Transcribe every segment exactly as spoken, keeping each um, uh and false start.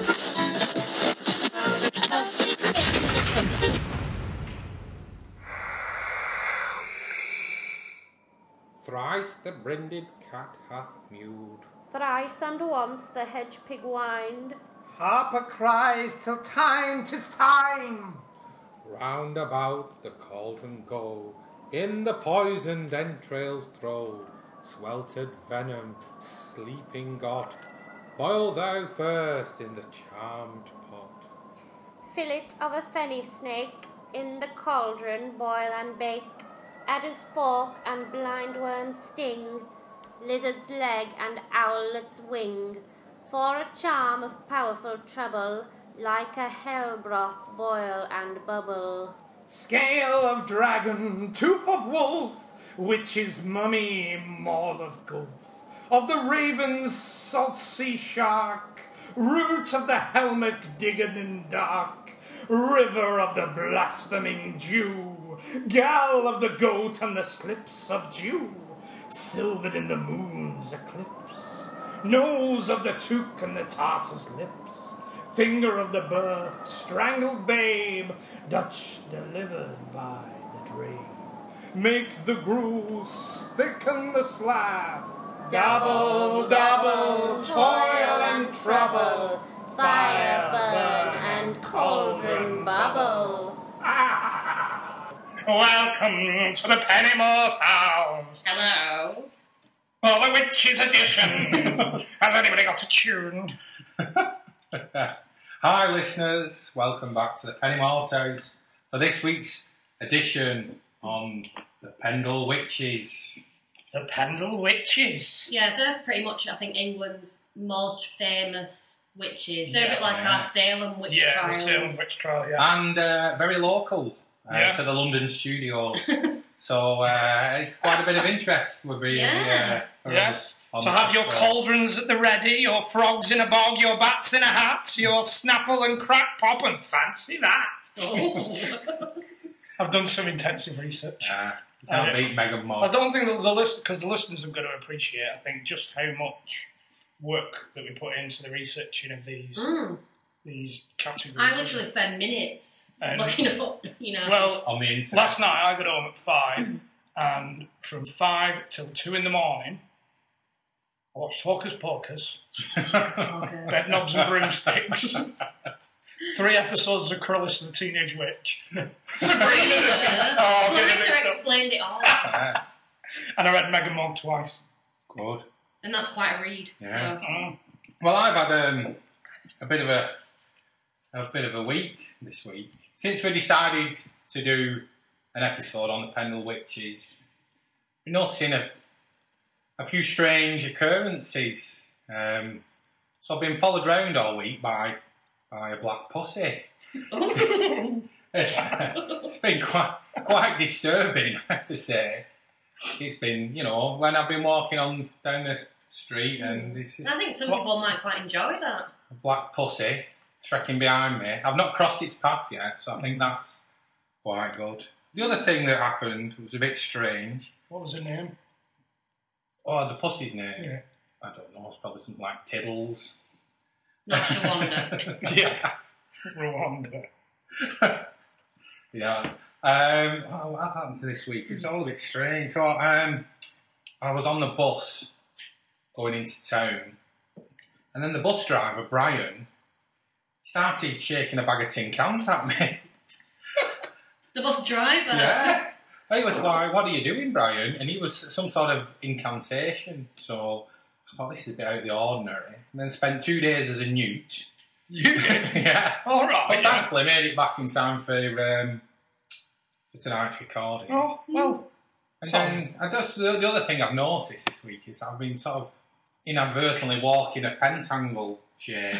Thrice the brinded cat hath mewed. Thrice and once the hedge pig whined. Harper cries till time 'tis time. Round about the cauldron go, in the poisoned entrails throw sweltered venom, sleeping got. Boil thou first in the charmed pot. Fillet of a fenny snake in the cauldron boil and bake. Adder's fork and blindworm's sting, lizard's leg and owlet's wing, for a charm of powerful trouble, like a hell broth boil and bubble. Scale of dragon, tooth of wolf, witch's mummy, maul of gulf, of the raven's salt sea shark, root of the helmet digged in dark, river of the blaspheming Jew, gal of the goat and the slips of dew, silvered in the moon's eclipse, nose of the took and the Tartar's lips, finger of the birth, strangled babe, Dutch delivered by the drape. Make the gruel, thicken the slab, double, double, toil and trouble, fire burn and cauldron bubble. Ah! Welcome to the Pennymore Towns. Hello. For the Witches Edition. Has anybody got a tune? Hi listeners, welcome back to the Pennymore Tales for this week's edition on the Pendle Witches. The Pendle Witches. Yeah, they're pretty much, I think, England's most famous witches. They're Yeah, a bit like yeah. our Salem witch Yeah, trials. the Salem Witch Trial, yeah. And uh, very local uh, Yeah. to the London studios. So uh, it's quite a bit of interest would be Yeah. uh, for Yes. us on So this have your episode. cauldrons at the ready, your frogs in a bog, your bats in a hat, your snapple and crack pop, and fancy that. Oh. I've done some intensive research. Uh, you can't I- beat Megan I Moss. don't think that the list because the listeners are going to appreciate, I think, just how much work that we put into the researching of these Mm. these categories. I literally spend minutes And- looking up, you know. Well, On the internet. last night I got home at five, and from five till two in the morning, I watched Hocus Pocus, Okay. Bed Knobs and Broomsticks, three episodes of Coryllis the Teenage Witch, Sabrina the Oh, get it Clarissa mixed up. explained it all. Yeah, And I read Meghan Mogg twice. good. And that's quite a read. Yeah. So. Mm. Well, I've had um, a bit of a a bit of a week this week since we decided to do an episode on the Pendle Witches. We're noticing a a few strange occurrences. Um, so I've been followed round all week by by a black pussy. It's been quite quite disturbing, I have to say. It's been, you know, when I've been walking on down the street and this is I think some What? people might quite enjoy that. a black pussy trekking behind me. I've not crossed its path yet, so I think that's quite good. The other thing that happened was a bit strange. What was her name? Oh, the pussy's name? Yeah. I don't know, it's probably something like Tiddles. Not Shawanda. Yeah. Rwanda. Yeah. Um, oh, what happened to this week? It was all a bit strange. So um, I was on the bus going into town, and then the bus driver, Brian, started shaking a bag of tin cans at me. The bus driver. Yeah. I was like, what are you doing, Brian? And it was some sort of incantation. So I thought, this is a bit out of the ordinary. And then spent two days as a newt. You did? Yeah. All right. But yeah. thankfully, I made it back in time for, um, for tonight's recording. Oh, well. And Sorry. then I just, the, the other thing I've noticed this week is I've been sort of inadvertently walking a pentangle shape.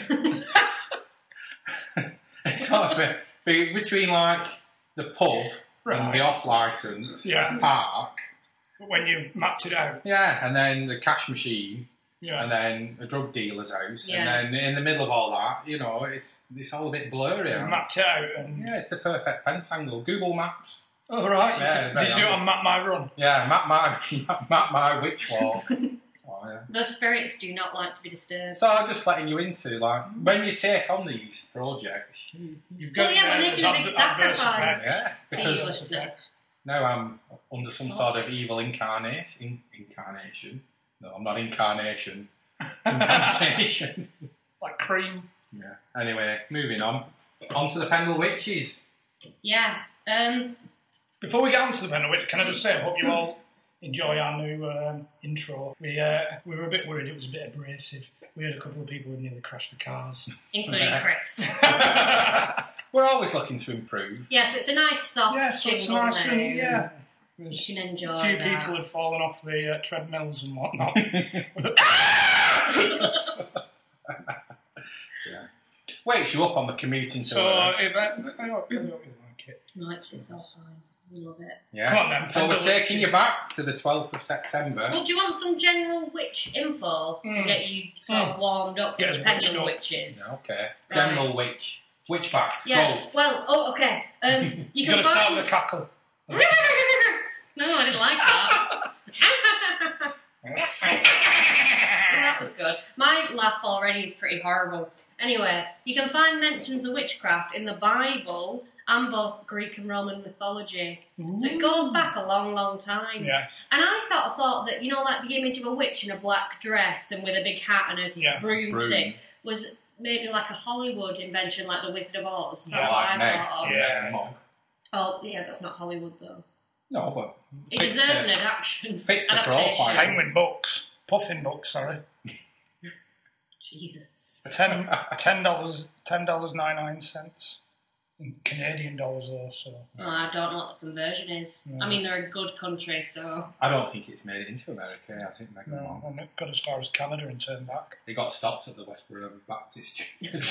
It's sort of a, be- between like the pub and Right. the off licence Yeah. park. When you've mapped it out. Yeah, and then the cash machine, Yeah. and then a drug dealer's house, Yeah. and then in the middle of all that, you know, it's it's all a bit blurry. You've mapped it out. And... Yeah, it's a perfect pentangle. Google Maps. All right. Yeah, Did very you do it handy. on Map My Run? Yeah, map my map my witch walk. Oh, fire. Those spirits do not like to be disturbed. So I'm just letting you into, like, when you take on these projects, You've got Well, yeah, uh, they're making a big there's adverse sacrifice. effects. yeah, For you because listener. now I'm under some sort of evil incarnation. In, incarnation. No, I'm not incarnation. Incantation. Like cream. Yeah. Anyway, moving on. On to the Pendle Witches. Yeah. Um, Before we get on to the Pendle Witch, can I just say I hope you all enjoy our new um, intro. We uh, we were a bit worried it was a bit abrasive. We had a couple of people who nearly crashed the cars. including Chris. We're always looking to improve. Yeah, so it's a nice soft Yeah, so jingle it's nice now. and, yeah. You can enjoy A few that. people had fallen off the uh, treadmills and whatnot. Yeah. Wakes you up on the commuting to So, work. uh, if I, I hope you like it. No, it's, it's all fine. We love it. Yeah. Come on then, So we're Pendle taking Witches. you back to the twelfth of September. Well, do you want some general witch info to Mm. get you sort of Mm. warmed up Get for us the witched pendulum up. witches? Yeah, okay. Right. General witch. Witch facts. Yeah. Go. Well, oh, okay. Um, you You're can going to start find. with a cackle. No, I didn't like that. That was good. My laugh already is pretty horrible. Anyway, you can find mentions of witchcraft in the Bible and both Greek and Roman mythology. So it goes back a long, long time. Yes. And I sort of thought that, you know, like the image of a witch in a black dress and with a big hat and a Yeah. broomstick Broom. was maybe like a Hollywood invention, like the Wizard of Oz. Yeah, That's like what I Meg. thought of. Yeah. Mog. Oh, yeah, that's not Hollywood though. No, but It fix deserves the- an adaptation. fix the adaptation. profile. Penguin books. Puffin books, sorry. Jesus. Ten ten dollars ten dollars ninety nine cents. In Canadian dollars though, so Oh, I don't know what the conversion is. No. I mean, they're a good country, so. I don't think it's made it into America. I think Megan no, Mog. and it got as far as Canada and turned back. They got stopped at the Westboro Baptist Church.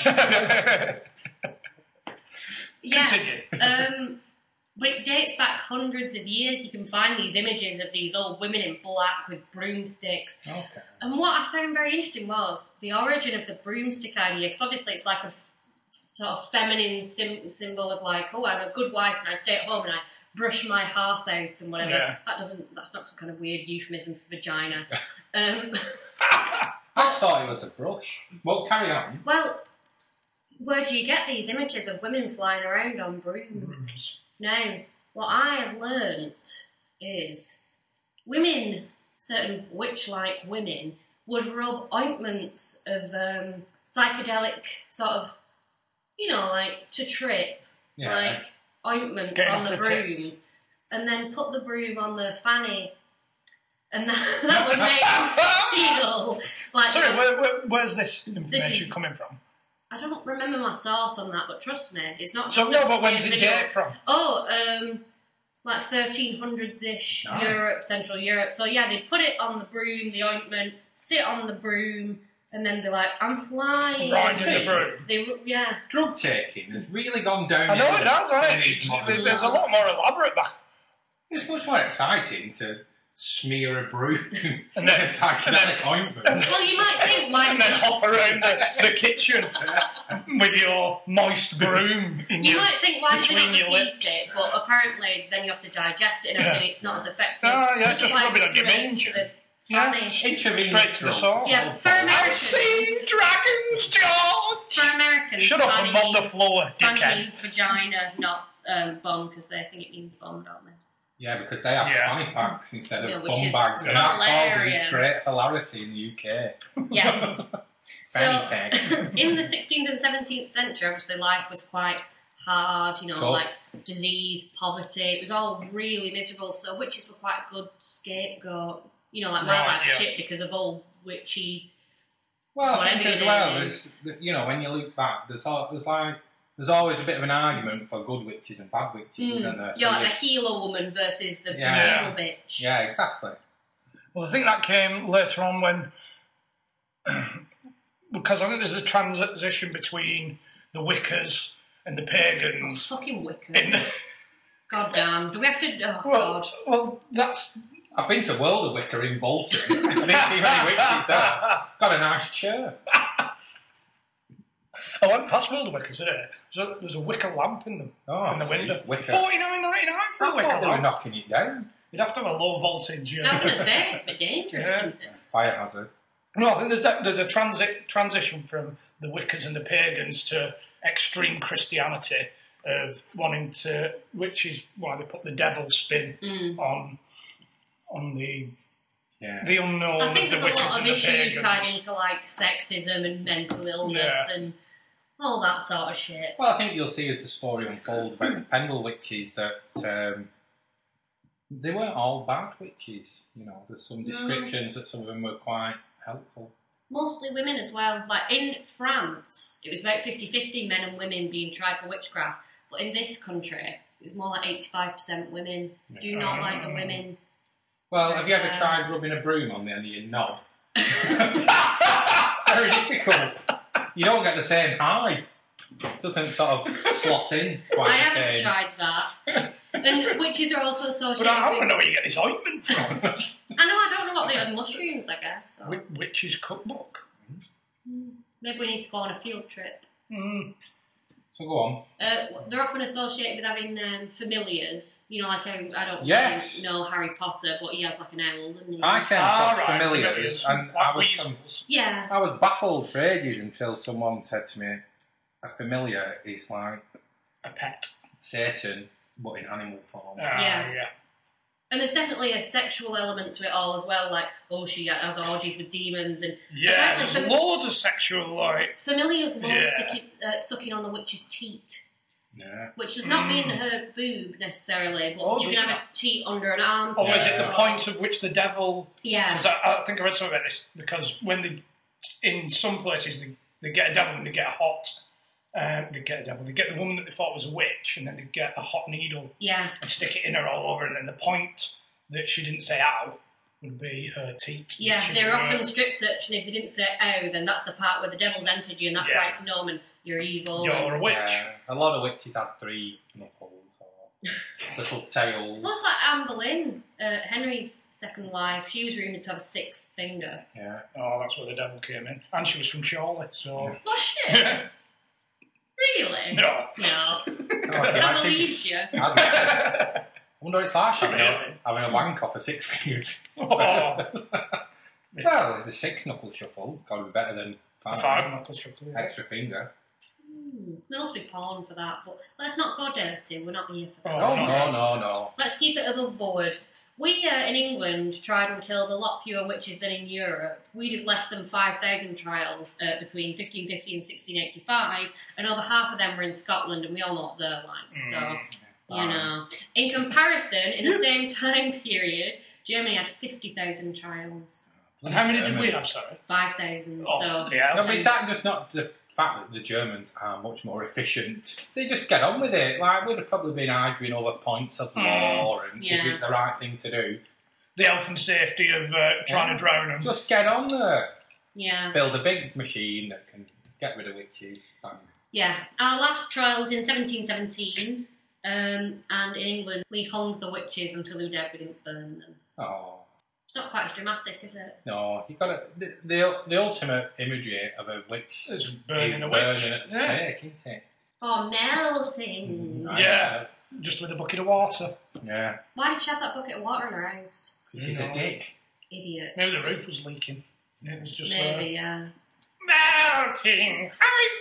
Yeah. Continue. Um, but it dates back hundreds of years. You can find these images of these old women in black with broomsticks. Okay. And what I found very interesting was the origin of the broomstick idea, because obviously it's like a f- sort of feminine sim- symbol of like, oh, I'm a good wife and I stay at home and I brush my hearth out and whatever. Yeah. That doesn't. That's not some kind of weird euphemism for vagina. um, I thought it was a brush. Well, carry on. well, where do you get these images of women flying around on brooms? Brooms. Now, what I have learnt is women, certain witch-like women, would rub ointments of um, psychedelic sort of, you know, like to trip, Yeah. like ointments Getting on off the the brooms, tits. and then put the broom on the fanny, and that, that would make them feel like. Sorry, the- where, where, where's this information is- coming from? I don't remember my source on that, but trust me, it's not So just no, a but when's weird it video. date from? Oh, um, like thirteen hundreds-ish, Nice. Europe, Central Europe. So yeah, they put it on the broom, the ointment, sit on the broom, and then they're like, I'm flying. Riding see. the broom. They, yeah. Drug taking has really gone down. I know it does, in hasn't it? these It's, modern there's a times. lot more elaborate back. It's much more exciting to smear a broom And in then- a psychedelic ointment. Well, you might think, why And then hop around the, the kitchen with your moist broom in You your, might think, why did they between not your just lips. eat it? But apparently, then you have to digest it and everything. It's not as effective. Ah, yeah, just Like rub it on your straight minge. to the Yeah. fanny. Intravenous Straight to the drugs. source. Yeah, for I've Americans. seen dragons, George! For Americans, Shut up fanny and mop the means- floor, fanny dickhead. means vagina, not um, bum, because they think it means bum, don't they? Yeah, because they have Yeah. fanny packs instead of Yeah, which bum is bags, and that hilarious. causes great hilarity in the U K. Yeah. So, Fanny pack. in the sixteenth and seventeenth century, obviously life was quite hard, you know, Tough. like disease, poverty. It was all really miserable. So witches were quite a good scapegoat. You know, like my Right, life's yeah. shit because of all witchy. Well, I Whatever think as it well, is. there's, you know, when you look back, there's, al- there's like there's always a bit of an argument for good witches and bad witches, isn't there? Mm. You're So like the you- healer woman versus the Yeah. evil bitch. yeah, exactly. Well, I think that came later on when... because I think there's a transition between the Wiccas and the pagans. Fucking wicked. In the, God damn. Do we have to... Oh, well, God. well, that's... I've been to World of Wicker in Bolton. I didn't see many witches there. Got a nice chair. I went past World of Wiccas today. There's a, there's a wicker lamp in them, Oh, in the see, window. Wicker. forty-nine ninety-nine for I a wicker thought they were lamp. knocking it down. You'd have to have a low voltage. I'm Uh, going to say it's a bit dangerous, Yeah. isn't it? Fire hazard. no, I think there's, that, there's a transi- transition from the Wiccans and the pagans to extreme Christianity of wanting to, which is why they put the devil spin Mm. on on the Yeah. the unknown. I think the there's a Wiccans lot of and the issues pagans. tied into like sexism and mental illness Yeah. and all that sort of shit. Well, I think you'll see as the story unfolds about the Pendle witches that um, they weren't all bad witches. You know, there's some No. descriptions that some of them were quite helpful. Mostly women as well. Like in France, it was about fifty-fifty men and women being tried for witchcraft. But in this country, it was more like eighty-five percent women. Do not like the women. Well, have you ever Um, tried rubbing a broom on the end of your knob? It's very difficult. You don't get the same high. It doesn't sort of slot in quite I the haven't same. tried that. And witches are also But associated I, I want to with... know where you get this ointment from. I know, I don't know what they are. Mushrooms, I guess. Or Wi- Witch's cookbook. maybe we need to go on a field trip. Mm. So go on. Uh, they're often associated with having um, familiars. You know, like I, I don't Yes. know Harry Potter, but he has like an owl, doesn't he? I came Ah, across right, familiars, and like I was weasels. Yeah. I was baffled for ages until someone said to me, "A familiar is like A pet. Satan, but in animal form." Ah, Yeah. yeah. And there's definitely a sexual element to it all as well. Like, oh, she has orgies with demons, and Yeah, apparently there's some- loads of sexual, like... familiars love Yeah. sucking, uh, sucking on the witch's teat, Yeah. which does not mean Mm. her boob necessarily, but Oh, you does can have it a teat under an arm. Or is it Yeah. the point of which the devil... Yeah. Because I, I think I read something about this, because when they... In some places, they, they get a devil and they get a hot... Um, they get a devil. They get the woman that they thought was a witch, and then they get a hot needle Yeah. and stick it in her all over, and then the point that she didn't say ow would be her teat. Yeah, She'd they're be, often uh, strip searched, and if they didn't say "oh," then that's the part where the devil's entered you, and that's Yeah. why it's known and you're evil. You're and- a witch. Yeah. A lot of witches had three knuckles or little tails. Plus, like Anne Boleyn, uh, Henry's second wife, she was rumoured to have a sixth finger. Yeah. Oh, that's where the devil came in. And she was from Chorley, so... Was she? Really? no. No. Oh, I can I actually- believed you. I wonder what it's like having a, Really? having a wank off a six fingered. Oh, Well, there's a six knuckle shuffle. Got to be better than five. five knuckle shuffle. Extra finger. Hmm, there must be porn for that, but let's not go dirty. We're not here for that. Oh, No, no, no, no. Let's keep it above board. We uh, in England tried and killed a lot fewer witches than in Europe. We did less than five thousand trials uh, between fifteen fifty and sixteen eighty-five, and over half of them were in Scotland, and we all know what they're like. So, Mm. you know. In comparison, in the same time period, Germany had fifty thousand trials. And how many did we have, sorry? five thousand. Oh, so, yeah. No, but it's that just not the fact that the Germans are much more efficient. They just get on with it. Like, we'd have probably been arguing over points of law and if Yeah. it's the right thing to do. The health and safety of uh, trying Yeah. to drown them. Just get on there. yeah. Build a big machine that can get rid of witches. Bang. Yeah, our last trial was in seventeen seventeen, um, and in England we hung the witches until they were dead. We didn't burn them. Oh. It's not quite as dramatic, is it? No, you've got to, the, the the ultimate imagery of a witch It's is burning a burning witch. at the Yeah. stake, isn't it? Or melting. I Yeah. Just with a bucket of water. know. Yeah. Why did she have that bucket of water in her house? Because she's a No. dick. Idiot. Maybe the roof was leaking. It was just Maybe, yeah. uh, melting.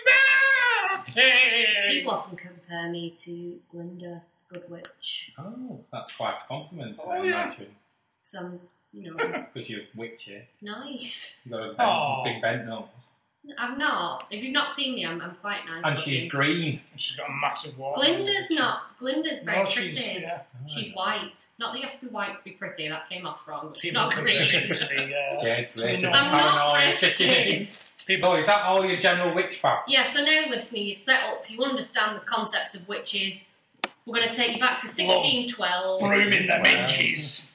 I'm melting. People often compare me to Glinda, Good Witch. Oh, that's quite a compliment, Oh, I yeah. imagine. Because I'm, you know, Because you're witchy. nice. You've got a bent, Oh. big bent nose. I'm not. If you've not seen me, I'm, I'm quite nice. And she's looking. green. She's got a massive water. Glinda's not. Glinda's very No, pretty. she's, yeah. She's white. Not that you have to be white to be pretty. That came off wrong. But she's People not compare green. it to the, uh, Jade's to the racist. north. I'm not Paranoia kicking in. racist. People, is that all your general witch facts? Yeah, so now listening, you set up, you understand the concept of witches. We're going to take you back to sixteen twelve. Brooming them Wow. inches.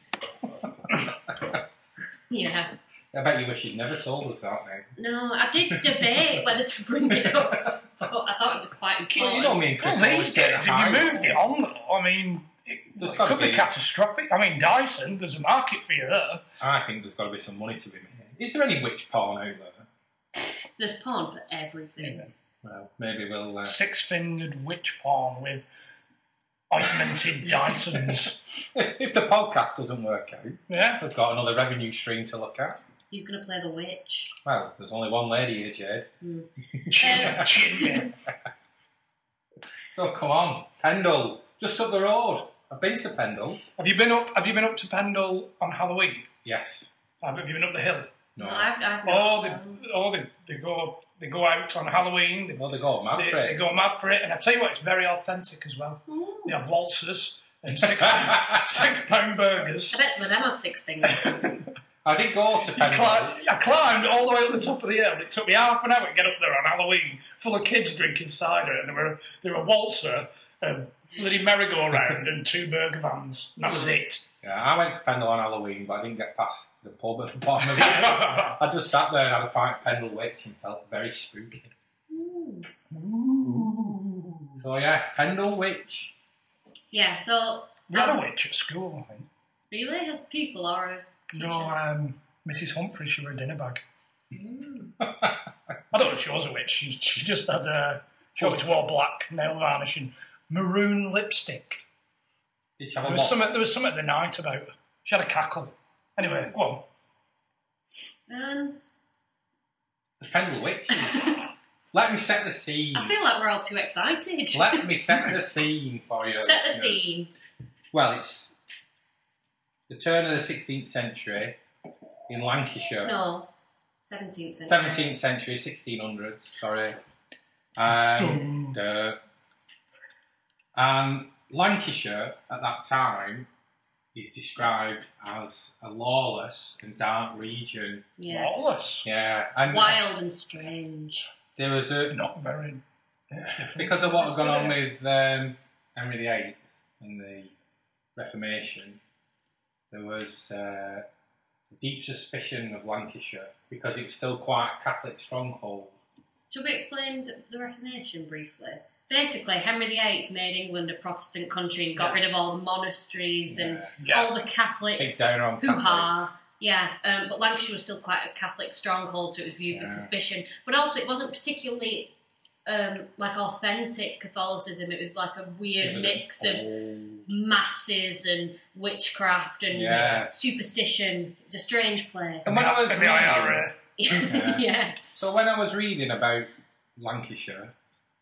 Yeah. I bet you wish you'd never told us that, mate. No, I did debate whether to bring it up, but I thought it was quite Well, important. you know me and Chris Well, always these get days, the if you high moved it on, though, I mean, it, There's it gotta could be be- catastrophic. I mean, Dyson, there's a market for you there. I think there's got to be some money to be made. Is there any witch porn out there? There's porn for everything. Well, maybe we'll... Uh, Six-fingered witch porn with ointmented Dysons. If, if the podcast doesn't work out, Yeah. we've got another revenue stream to look at. Who's going to play the witch? Well, there's only one lady here, Jade. Chin, chin. So come on, Pendle, just up the road. I've been to Pendle. Have you been up? Have you been up to Pendle on Halloween? Yes. Have you been up the hill? No. No, I've, I've Oh, not. they, oh, they, they go they go out on Halloween. They, Well, they go mad they, for they it. go mad for it, and I tell you what, it's very authentic as well. They have waltzers and six six pound burgers. I bet some of them have six fingers. I did go to I Pendle. climbed, I climbed all the way up the top of the hill. It took me half an hour to get up there on Halloween, full of kids drinking cider, and there were there were a waltzer, a bloody merry-go-round, and two burger vans. And that was it. Yeah, I went to Pendle on Halloween, but I didn't get past the pub at the bottom of the hill. I just sat there and had a pint of Pendle Witch and felt very spooky. Ooh. So yeah, Pendle Witch. Yeah, so... We had a um, witch at school, I think. Really? As people or a teacher? No, um, Missus Humphrey, she wore a dinner bag. I don't know if she was a witch. She, she just had uh, she always wore black nail varnish and maroon lipstick. Did she have a There was lot? something. There was something at the night about her. She had a cackle. Anyway, go on. Um, The Pendle Witch. Let me set the scene. I feel like we're all too excited. Let me set the scene for you. Set the listeners. scene. Well, it's the turn of the sixteenth century in Lancashire. No, seventeenth century. seventeenth century, sixteen hundreds, sorry. Um, duh. And Lancashire at that time is described as a lawless and dark region. Yeah. Lawless. Yeah, and Wild and strange. there was a Not very. much different. because of what had gone on Yesterday. with um, Henry the Eighth and the Reformation, there was uh, a deep suspicion of Lancashire because it was still quite a Catholic stronghold. Should we explain the, the Reformation briefly? Basically, Henry the Eighth made England a Protestant country and got Yes. rid of all the monasteries and Yeah. all the Catholic Big downer on hoo-ha. Catholics. Yeah, um, but Lancashire was still quite a Catholic stronghold, so it was viewed with Yeah. suspicion. But also, it wasn't particularly um, like authentic Catholicism. It was like a It weird was mix a- of oh. masses and witchcraft and Yeah. superstition. It was a strange place. And when I was And the I R A. reading, Yeah. Yes. so when I was reading about Lancashire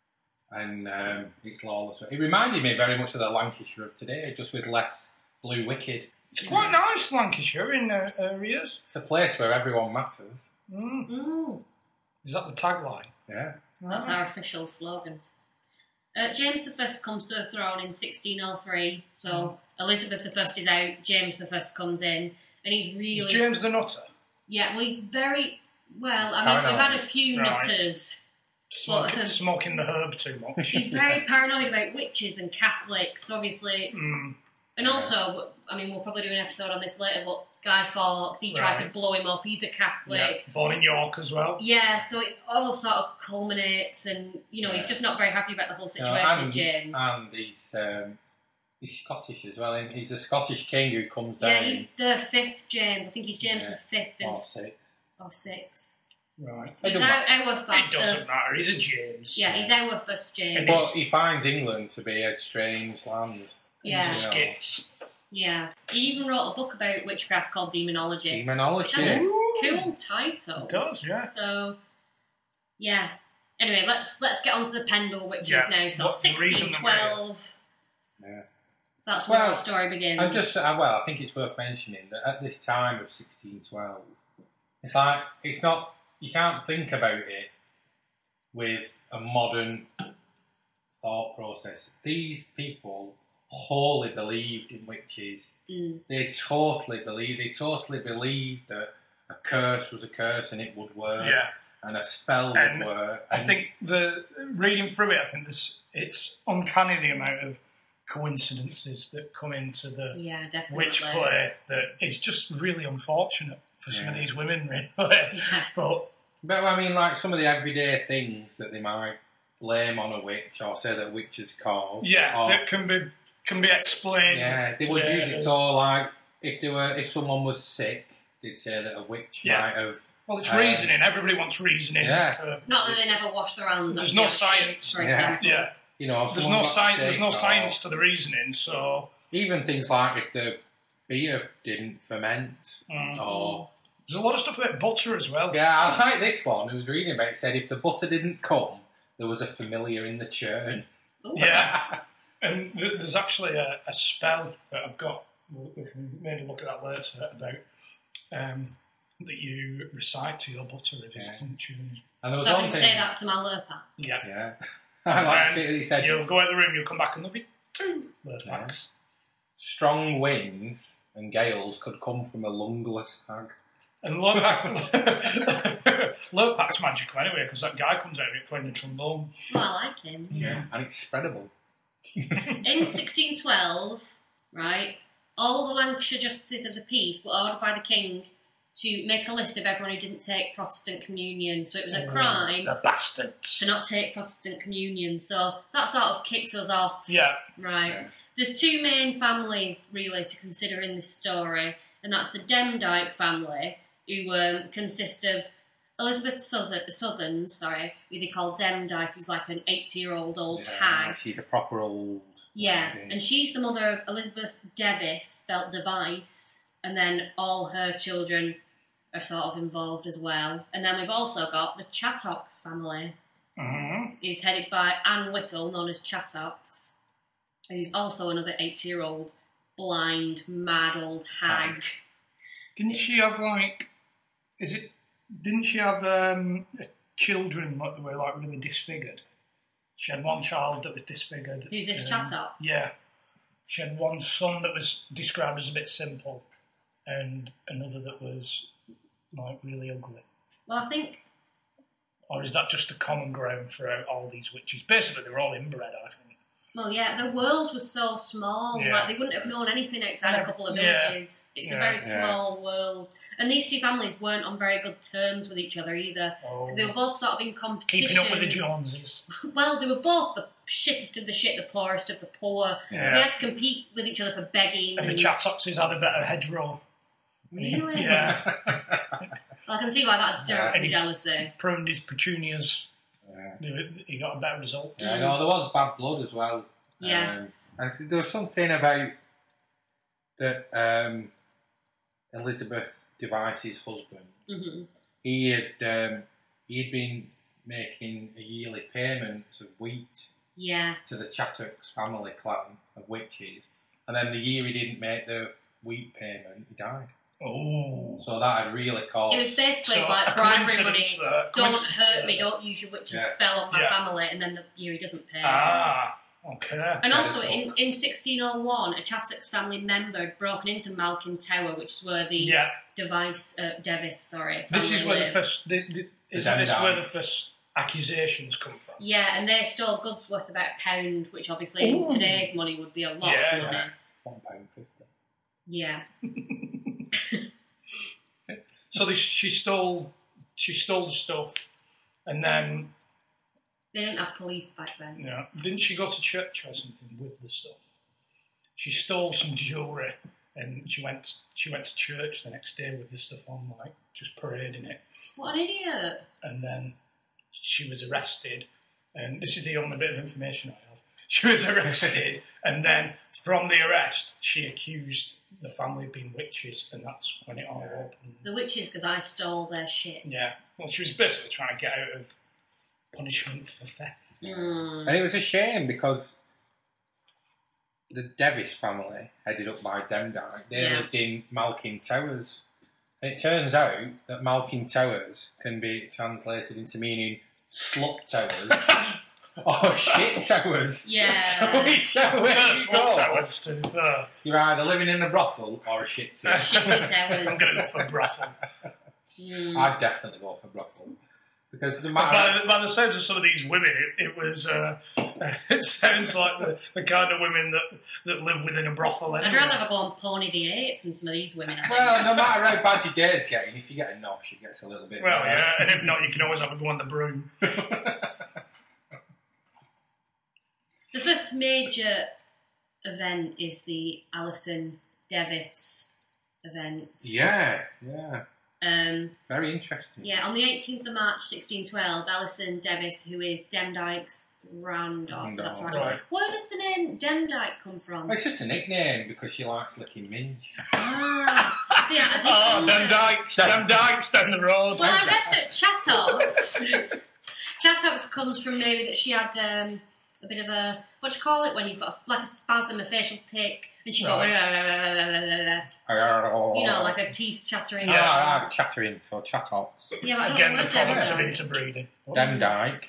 and um, its lawless, it reminded me very much of the Lancashire of today, just with less blue wicked. It's quite nice, Lancashire, in uh, areas. It's a place where everyone matters. Mm. Mm, Is that the tagline? Yeah. that's our official slogan. Uh, James the First comes to the throne in sixteen oh three, so Elizabeth the First is out, James the First comes in, and he's really... Is James the Nutter? Yeah, well, he's very... Well, He's I mean, we've had a paranoid. few Right. nutters. Smoking, Well, smoking the herb too much. He's very paranoid about witches and Catholics, obviously. Mm. And also, I mean, we'll probably do an episode on this later, but Guy Fawkes, he tried to Right. blow him up. He's a Yeah. Catholic. Born in York as well. Yeah, so it all sort of culminates, and, you know, he's Yeah. just not very happy about the whole You know, situation, and, is James. and he's, um, he's Scottish as well. isn't he? He's a Scottish king who comes yeah, down he's the fifth James. I think he's James Yeah. the fifth and or s- six. or sixth. Right. It He's don't our, matter. our It first. doesn't matter. He's a James. Yeah, he's our first James. But- But he finds England to be a strange land. Yeah, He's a skits. yeah. He even wrote a book about witchcraft called Demonology. Which Demonology. has a Ooh. cool title. It does, yeah. So, yeah. Anyway, let's let's get on to the Pendle witches Yeah. now. So, What- the reason sixteen that we're- twelve. Yeah. That's where Well, our story begins. And just, uh, well, I think it's worth mentioning that at this time of sixteen twelve, it's like, it's not, you can't think about it with a modern thought process. These people wholly believed in witches. Mm. They totally believed, they totally believed that a curse was a curse and it would work. Yeah. And a spell And would work. I and- think the reading through it, I think this it's uncanny the amount of coincidences that come into the Yeah, definitely. witch play that it's just really unfortunate for some of Yeah. these women, really. Yeah. But But I mean, like some of the everyday things that they might blame on a witch or say that witches cause. yeah, or, that can be can be explained. yeah, they would today use it as- so like if they were if someone was sick, they'd say that a witch Yeah. might have. Well, it's Uh, reasoning. Everybody wants reasoning. yeah. for- Not that they never wash their hands. There's after no they have science. shit, for Yeah. example. yeah. you know, There's someone no got science. sick There's no or science to the reasoning. So even things like if the beer didn't ferment, Mm. or there's a lot of stuff about butter as well. yeah, I like this one. Who was reading about it said if the butter didn't come, there was a familiar in the churn. Ooh. Yeah. And th- there's actually a, a spell that I've got. We can maybe look at that later about um, that you recite to your butter if Yeah. it's in tune. And there was So I one can thing. say that to my lurper. Yeah. Yeah, I liked it. He said You'll go out the room, you'll come back, and there'll be two Lurpaks. strong winds and gales could come from a lungless hag. And Lurpak, Lurpak's magical anyway, because that guy comes out of it playing the trombone. Well, I like him. Yeah, and it's spreadable. In sixteen twelve, right, all the Lancashire Justices of the Peace were ordered by the King to make a list of everyone who didn't take Protestant communion. So it was a crime The bastards. to not take Protestant communion. So that sort of kicks us off. Yeah. Right. Yeah. There's two main families, really, to consider in this story, and that's the Demdike family, who um, consist of Elizabeth Southern, Southern, sorry, who they call Demdike, who's like an eighty-year-old old Yeah, hag. she's a proper old. Yeah, lady. and she's the mother of Elizabeth Devis, spelt Device, and then all her children are sort of involved as well. And then we've also got the Chattocks family, Mm-hmm. who's headed by Anne Whittle, known as Chattocks, who's also another eighty-year-old blind, mad old hag. Didn't she have, like... Is it... Didn't she have um, children like, that were, like, really disfigured? She had one child that was disfigured. Who's this um, Chattox? Yeah. She had one son that was described as a bit simple, and another that was, like, really ugly. Well, I think Or is that just a common ground throughout all these witches? Basically, they're all inbred, I think. Well, yeah, the world was so small, Yeah. like they wouldn't have known anything outside a couple of Yeah. villages. It's Yeah. a very Yeah. small world. And these two families weren't on very good terms with each other either. Oh. Because they were both sort of in competition. Keeping up with the Joneses. Well, they were both the shittest of the shit, the poorest of the poor. Yeah. So they had to compete with each other for begging. And the Chattoxes had a better hedgerow. Really? Yeah. Well, I can see why that'd stir up Yeah. some And he- jealousy. Pruned his petunias. Yeah. He got a better result. Yeah, no, there was bad blood as well. Yes. Um, I think there was something about that um, Elizabeth Device's husband. hmm He had um, he had been making a yearly payment of wheat Yeah. to the Chattocks family clan of witches, and then the year he didn't make the wheat payment, he died. Oh. So that had really caused. It was basically So, like a bribery money. coincidence there. Don't Coincidence hurt there. me, don't use your witch's Yeah. spell on my Yeah. family, and then the year he doesn't pay. Ah, okay. And That also, is in, fuck. in sixteen oh one, a Chattox family member had broken into Malkin Tower, which is where the Yeah. device, uh, Devis, sorry. This is family where the lived. first... The, the, isn't this where the Demdites. first accusations come from? Yeah, and they stole goods worth about a pound, which obviously in Ooh. today's money would be a lot Yeah, of money. yeah. one pound fifty. Yeah. So this, she stole... She stole the stuff, and then... They didn't have police back then. You know, didn't she go to church or something with the stuff? She stole some jewellery, and she went she went to church the next day with the stuff on, like, just parading it. What an idiot. And then she was arrested, and this is the only bit of information I have. She was arrested, and then from the arrest, she accused the family of being witches, and that's when it all opened. The witches, because I stole their shit. Yeah, well, she was basically trying to get out of punishment for theft. Mm. And it was a shame because the Devis family, headed up by Demdike, they Yeah. lived in Malkin Towers. And it turns out that Malkin Towers can be translated into meaning slut towers or shit towers. Yeah. So whichever way First you go, one towers to the... you're either living in a brothel or a shit tower. Shitty towers. I'm going to go for brothel. Mm. I'd definitely go for brothel. Because no By matter... the, by the sounds of some of these women, it, it was uh, it sounds like the, the kind of women that, that live within a brothel. I'd Anyway. rather have a go on Pony the Ape than some of these women. I think. Well, no matter how bad your day's getting, if you get a nosh, it gets a little bit Well, better. yeah, and if not, you can always have a go on the broom. The first major event is the Alison Devitt's event. Yeah, yeah. Um, Very interesting. yeah, on the eighteenth of March, sixteen twelve, Alison Devis, who is Demdike's granddaughter, that's right. Right. Where does the name Demdike come from? Well, it's just a nickname because she likes licking minge. Ah, see, I didn't Oh, know them that. dykes, them dykes down the road. Well, I read that Chattox, Chattox comes from maybe that she had um, a bit of a, what do you call it, when you've got a, like a spasm, a facial tic, and she got, Right. you know, like her teeth chattering. Yeah, I have chattering, so chattox. Yeah, but I don't Again, know the where product of Demdike- interbreeding. Demdike.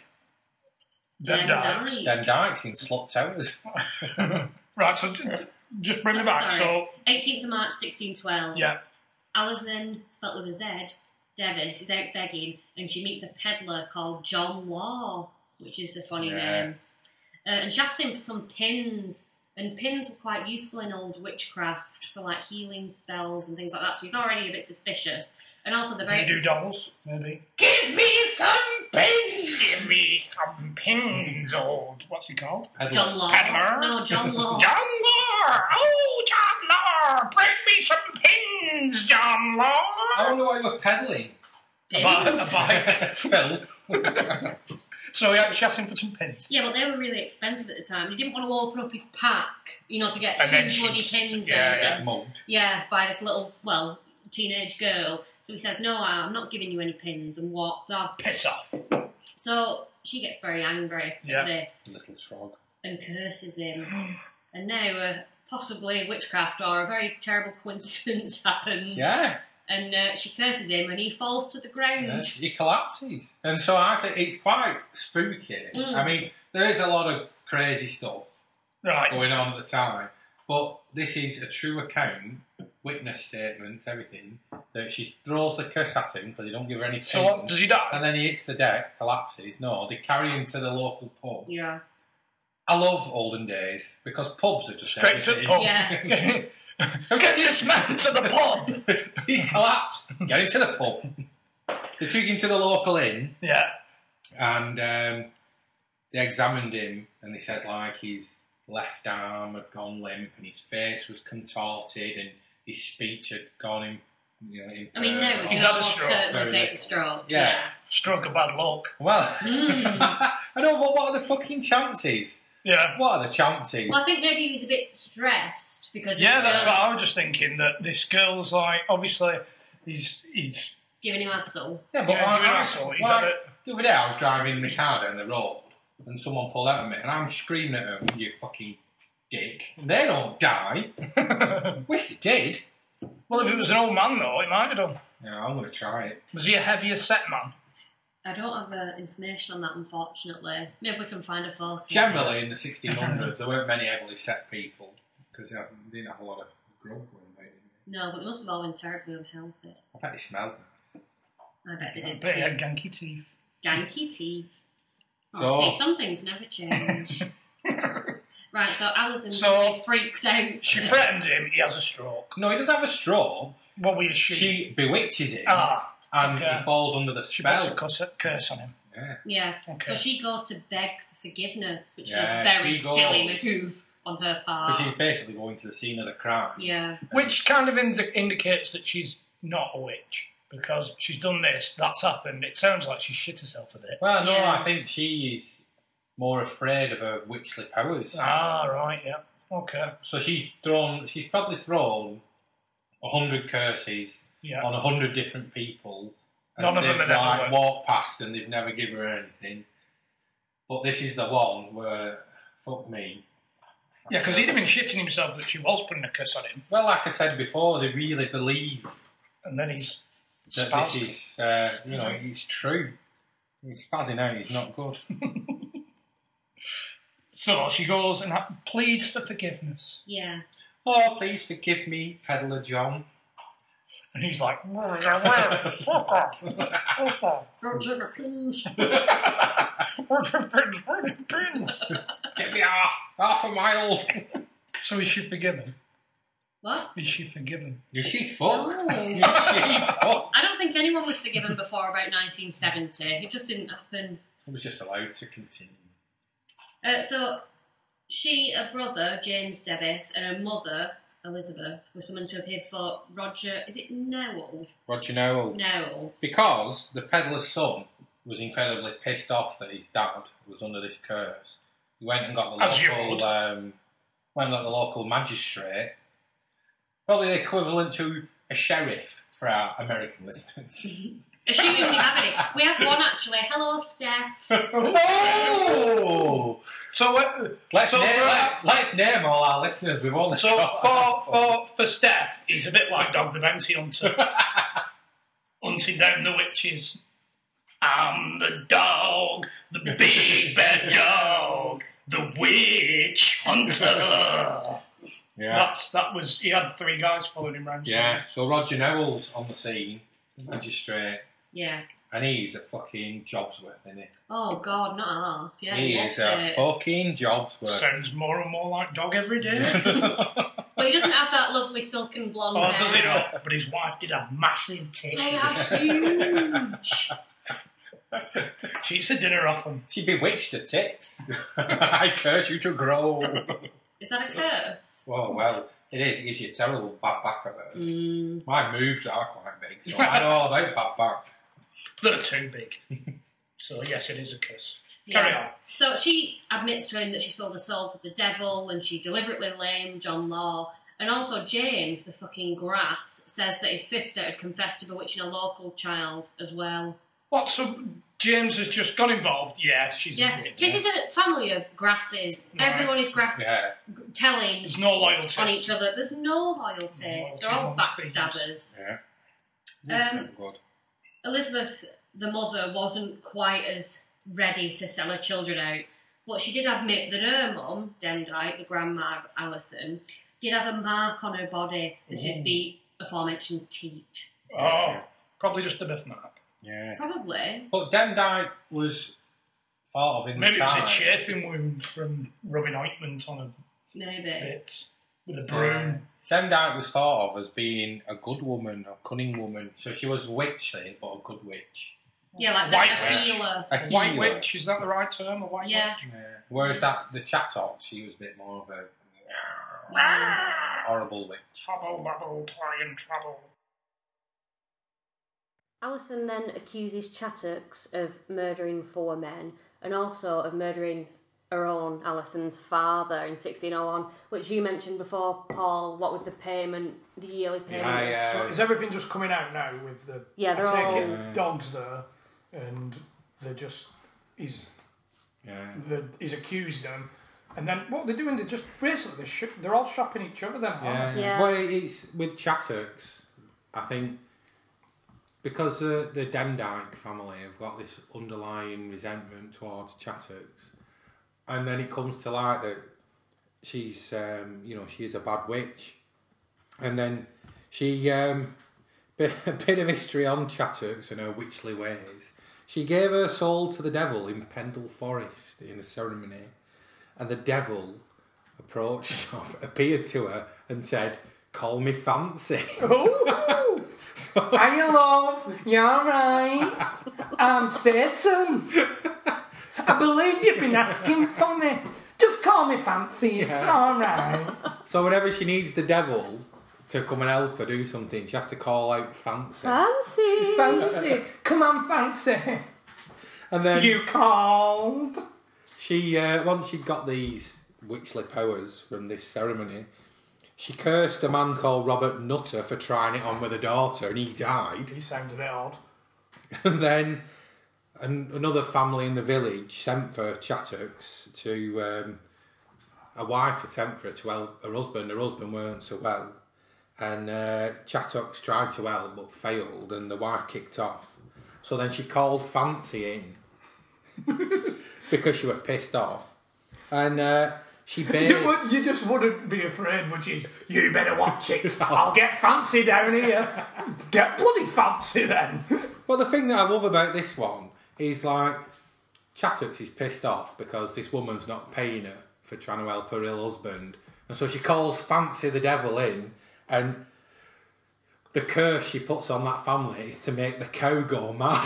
Them dykes. Demdike. Demdike's in Slut Towers. Right, so j- just bring So- me back. sorry. So, eighteenth of March, sixteen twelve. yeah. Alison, spelt with a Z, Devis, is out begging, and she meets a peddler called John Law, which is a funny Yeah. name. Uh, and she asks him for some pins, and pins were quite useful in old witchcraft for like healing spells and things like that. So he's already a bit suspicious, and also the very Voodoo dolls, maybe. Give me some pins! Give me some pins, old. What's he called? John Law. Peddler? No, John Law. John Law! Oh, John Law! Bring me some pins, John Law! I wonder why you were peddling. A bi- a Pins. bike. Filth. So yeah, she asked him for some pins. Yeah, but they were really expensive at the time. He didn't want to open up his pack, you know, to get And then two bloody she's- pins yeah, in. yeah. Mugged. Yeah, by this little, well, teenage girl. So he says, no, I'm not giving you any pins, and walks off. Piss off. So she gets very angry Yeah. at this Little shrug. and curses him. And now, uh, possibly witchcraft or a very terrible coincidence happens. Yeah. And uh, she curses him, and he falls to the ground. Yeah, he collapses. And so I think it's quite spooky. Mm. I mean, there is a lot of crazy stuff Right. going on at the time, but this is a true account, witness statements, everything, that she throws the curse at him because they don't give her any So what, pins. does he die? And then he hits the deck, collapses. No, they carry him to the local pub. Yeah. I love olden days because pubs are just Straight to the everything. pub. Yeah. Get this man to the pub! He's collapsed. Get him to the pub. They took him to the local inn Yeah. and um, they examined him and they said like his left arm had gone limp and his face was contorted and his speech had gone in, you know, I mean, no, we impaired. can He's had a almost stroke. certainly Very say it's a little. stroke. Yeah. Stroke of bad luck. Well, Mm. I know, but what are the fucking chances? Yeah. What are the chances? Well, I think maybe he was a bit stressed because Yeah, this that's girl what I was just thinking, that this girl's like, obviously, he's, he's giving him hassle. Yeah, but yeah, I, you're an I- asshole. He's like, had the other day I was driving my car down the road and someone pulled out at me and I'm screaming at them, you fucking dick. And they don't die. it. Wish they did. Well, if it was an old man, though, it might have done. Yeah, I'm going to try it. Was he a heavier set man? I don't have uh, information on that, unfortunately. Maybe we can find a photo. Generally, in the sixteen hundreds, there weren't many heavily set people because they didn't have a lot of growth going on. No, but they must have all been terribly unhealthy. I bet they smelled nice. I bet they I did bet he too. had ganky teeth. Ganky teeth. Oh, So- see, some things never change. Right, so Alison So- really freaks out. She threatens him, he has a stroke. No, he doesn't have a straw. What were you she? She bewitches him Ah, and okay. he falls under the She puts a spell. curse, curse on him. Yeah. Yeah, Okay. so she goes to beg for forgiveness, which Yeah, is a very she silly goes. move on her part. Because she's basically going to the scene of the crime. Yeah. Which kind of indi- indicates that she's not a witch. Because she's done this, that's happened. It sounds like she shit herself a bit. Well, no, Yeah. I think she is more afraid of her witchly powers. Ah, right, yeah. Okay. So she's thrown. She's probably thrown a hundred curses Yeah. on a hundred different people. as None of them they've, have ever like, worked. walked past and they've never given her anything. But this is the one where, fuck me. Yeah, because he'd have been shitting himself that she was putting a curse on him. Well, like I said before, they really believe And then he's that spazzed. this is, uh, you know, it's true. He's spazzing out. He's not good. So she goes and ha- pleads for forgiveness. Yeah. Oh, please forgive me, Peddler John. And he's like, fuck off. Fuck off. Don't take her pins. Where's your pins? Where's your pins? Get me off, half a mile. So is she forgiven? What? Is she forgiven? Is she fuck? No. Is she fuck? I don't think anyone was forgiven before about nineteen seventy. It just didn't happen. I was just allowed to continue. Uh, so, she, a brother, James Devis, and her mother Elizabeth was summoned to appear before Roger, is it Nowell? Roger Nowell. Nowell. Because the peddler's son was incredibly pissed off that his dad was under this curse. He went and got the As you local, would. um, went and got the local magistrate, probably the equivalent to a sheriff for our American listeners. Assuming we have any. We have one actually. Hello, Steph. Oh! So, uh, Let's, so, name, for, let's, let's name all our listeners. We've only so got for, for, for Steph, he's a bit like Dog the Bounty Hunter. Hunting down the witches. I'm the dog, the big bad dog, the witch hunter. Yeah. That's that was. He had three guys following him around. Yeah, so Roger Nowell's on the scene, magistrate, Yeah. and he's a fucking job's worth, isn't he? Oh, God, not half. Yeah, he he is loves a it. fucking job's worth. Sounds more and more like Dog every day. But he doesn't have that lovely silken blonde Oh, hair. does he not? But his wife did have massive They tits. are huge. She eats a dinner often. She bewitched her tits. I curse you to grow. Is that a curse? Well, well, it is. It gives you a terrible bad back of it. Mm. My moobs are quite big, so I know all about bad backs. They're too big. So, yes, it is a curse. Carry Yeah. on. So she admits to him that she sold the soul to the devil and she deliberately lamed John Law. And also James, the fucking grass, says that his sister had confessed to bewitching a local child as well. What, so James has just got involved? Yeah, she's Yeah, a bitch. this is a family of grasses. Right. Everyone is grass Yeah. telling There's no loyalty. on each other. There's no loyalty. Loyalty They're all amongst thieves. backstabbers. Yeah. Um, Good. Elizabeth, the mother, wasn't quite as ready to sell her children out, but she did admit that her mum, Demdike, the grandma of Alison, did have a mark on her body, which is Ooh. the aforementioned teat. Oh, probably just a birthmark. Yeah. Probably. But Demdike was thought of in Maybe the it was time. a chafing wound from rubbing ointment on a Maybe. bit with a broom. Demdike was thought of as being a good woman, a cunning woman. So she was witchy, but a good witch. Yeah, like the, White a witch. healer. A A white healer. witch, is that the right term? A white Yeah. witch? Yeah. Whereas that the Chattox, she was a bit more of a Yeah. horrible witch. Trouble, bubble, toy and trouble. Alison then accuses Chattox of murdering four men and also of murdering her own, Alison's father, in sixteen oh one, which you mentioned before, Paul, what with the payment, the yearly payment. Yeah, yeah. So is everything just coming out now with the... Yeah, they're I take all- it Yeah. dogs there, and they're just... He's, Yeah. the, he's accused them, and then what they're doing, they're just... Basically, they're, sh- they're all shopping each other then, aren't Yeah. they? Yeah. Well, it's with Chattox, I think, because uh, the Demdike family have got this underlying resentment towards Chattox, and then it comes to light that she's, um, you know, she's a bad witch, and then she, um, bit, a bit of history on Chattox and her witchly ways. She gave her soul to the devil in Pendle Forest in a ceremony, and the devil approached, appeared to her and said, "Call me Fancy." Ooh! Hiya, love. You alright? I'm Satan. I believe you've been asking for me. Just call me Fancy. It's Yeah. alright. So whenever she needs the devil to come and help her do something, she has to call out Fancy. Fancy! Fancy. Come on, Fancy. And then You called. she, uh, once she'd got these witchly powers from this ceremony, she cursed a man called Robert Nutter for trying it on with her daughter, and he died. You sound a bit odd. And then an, another family in the village sent for Chattox to... Um, a wife had sent for her to help her husband. Her husband weren't so well. And uh, Chattox tried to help but failed, and the wife kicked off. So then she called Fancy in because she was pissed off. And uh, she You, bade... would, you just wouldn't be afraid, would you? You better watch it. I'll get Fancy down here. Get bloody Fancy then. Well, the thing that I love about this one is, like, Chattox is pissed off because this woman's not paying her for trying to help her ill husband. And so she calls Fancy the devil in, and the curse she puts on that family is to make the cow go mad.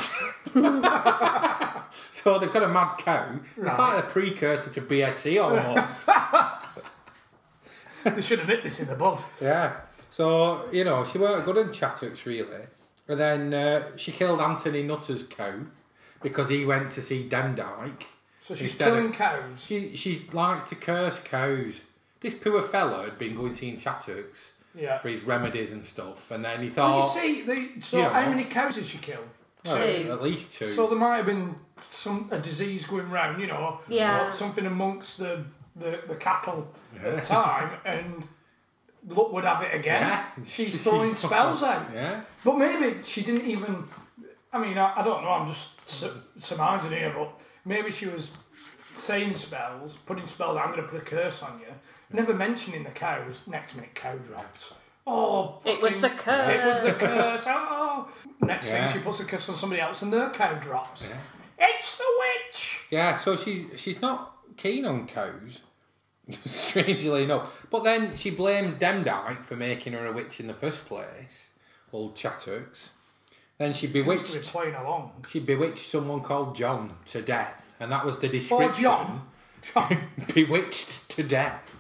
So they've got a mad cow. It's Right. like a precursor to B S E almost. They should have nipped this in the bud. Yeah. So, you know, she weren't good in Chattox, really. And then uh, she killed Anthony Nutter's cow because he went to see Demdike. So she's instead killing of- cows. She she likes to curse cows. This poor fella had been going seeing Chattox Yeah. for his remedies and stuff, and then he Well, thought, you see, they, so Yeah. how many cows did she kill? well, Two. at least two. So there might have been some a disease going round, you know, Yeah. or something amongst the, the, the cattle at Yeah. the time, and luck would have it again. Yeah. She's throwing spells out. Yeah. But maybe she didn't even. I mean, I, I don't know. I'm just su- surmising here, but maybe she was saying spells, putting spells. I'm going to put a curse on you. Never mentioning the cows. Next minute, cow drops. Oh, It was fucking- the curse. It was the curse. Oh, next Yeah. thing she puts a curse on somebody else, and their cow drops. Yeah. It's the witch. Yeah, so she's she's not keen on cows, strangely enough. But then she blames Demdike for making her a witch in the first place, old Chattox. Then she Seems to be bewitched playing along. she bewitched someone called John to death, and that was the Or description. John. John. Bewitched to death.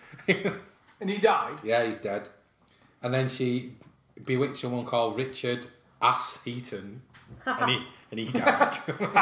And he died. Yeah, he's dead. And then she bewitched someone called Richard Ass Heaton, and he and he died.